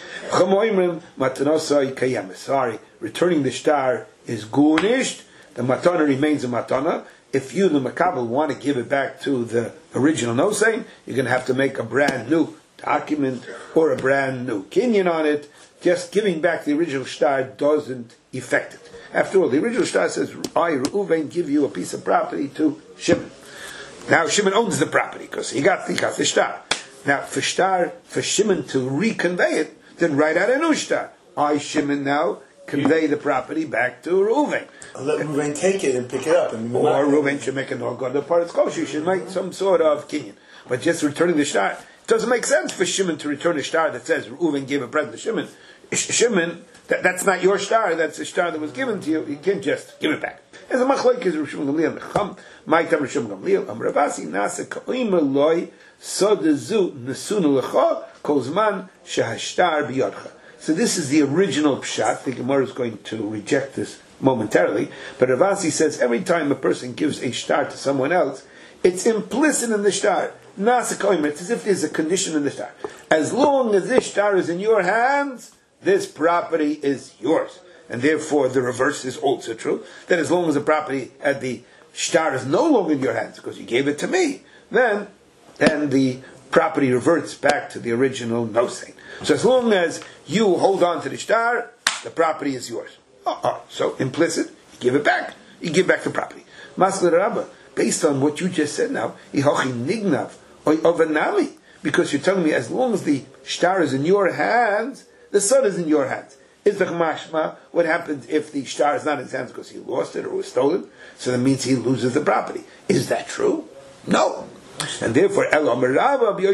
nothing. Sorry, returning the shtar is gunished. The matana remains a matana. If you, the makabel, want to give it back to the original nosein, you're going to have to make a brand new document or a brand new kinyan on it. Just giving back the original shtar doesn't affect it. After all, the original shtar says, I, Reuven, give you a piece of property to Shimon. Now Shimon owns the property because he got, he got the shtar. Now for shtar, for Shimon to reconvey it, then write out a new shtar. I, Shimon, now convey the property back to Reuven. I'll let Reuven take it and pick it up. And or Reuven should make a no go to the part it's kosher. You should make some sort of kinyan. But just returning the shtar, it doesn't make sense for Shimon to return a shtar that says Reuven gave a present to Shimon. Shimon, that, that's not your shtar, that's a shtar that was given to you. You can't just give it back. As a machlok is Rishon Gamliel Mecham, my time Rishon Gamliel, Am Ravasi Nasa Kaimer Loi Sodazu Nesunu Lecha Kozman Shahashtar Biyadcha. So this is the original pshat. The Gemara is going to reject this momentarily, but Ravasi says every time a person gives a shtar to someone else, it's implicit in the shtar. Nasa Kaimer, it's as if there's a condition in the shtar. As long as this shtar is in your hands, this property is yours. And therefore the reverse is also true, that as long as the property at the shtar is no longer in your hands because you gave it to me, then then the property reverts back to the original nosein. So as long as you hold on to the shtar, the property is yours. Uh-uh. So implicit, you give it back. You give back the property. Masler Rabba, based on what you just said now, nignav ovanami, because you're telling me as long as the shtar is in your hands, the son is in your hands. Is the mashma, what happens if the shtar is not in his hands because he lost it or was stolen? So that means he loses the property. Is that true? No. And therefore, that's what we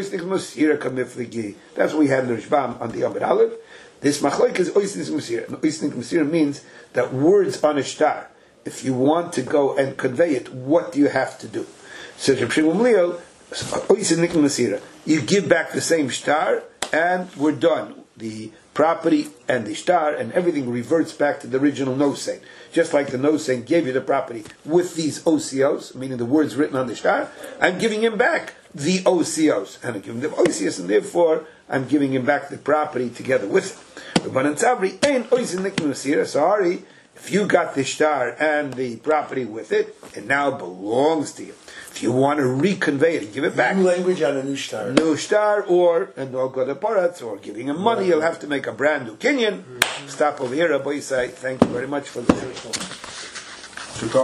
had in the Rishbam on the Amid Aleph. This machlok is oisnik masira. Oisnik masira means that words on a shtar, if you want to go and convey it, what do you have to do? So oisnik masira, you give back the same shtar, and we're done. The property and the shtar and everything reverts back to the original nosein. Just like the nosein gave you the property with these O C Os, meaning the words written on the shtar, I'm giving him back the O C Os. And I'm giving them O C Os, and therefore I'm giving him back the property together with it. Sorry, if you got the shtar and the property with it, it now belongs to you. If you want to reconvey it and give it back, new language on a new shtar, new shtar, or and no go to paratz, or giving him money, you'll have to make a brand new kinyan. Mm-hmm. Stop over here, Rabbi Yisai. Thank you very much for the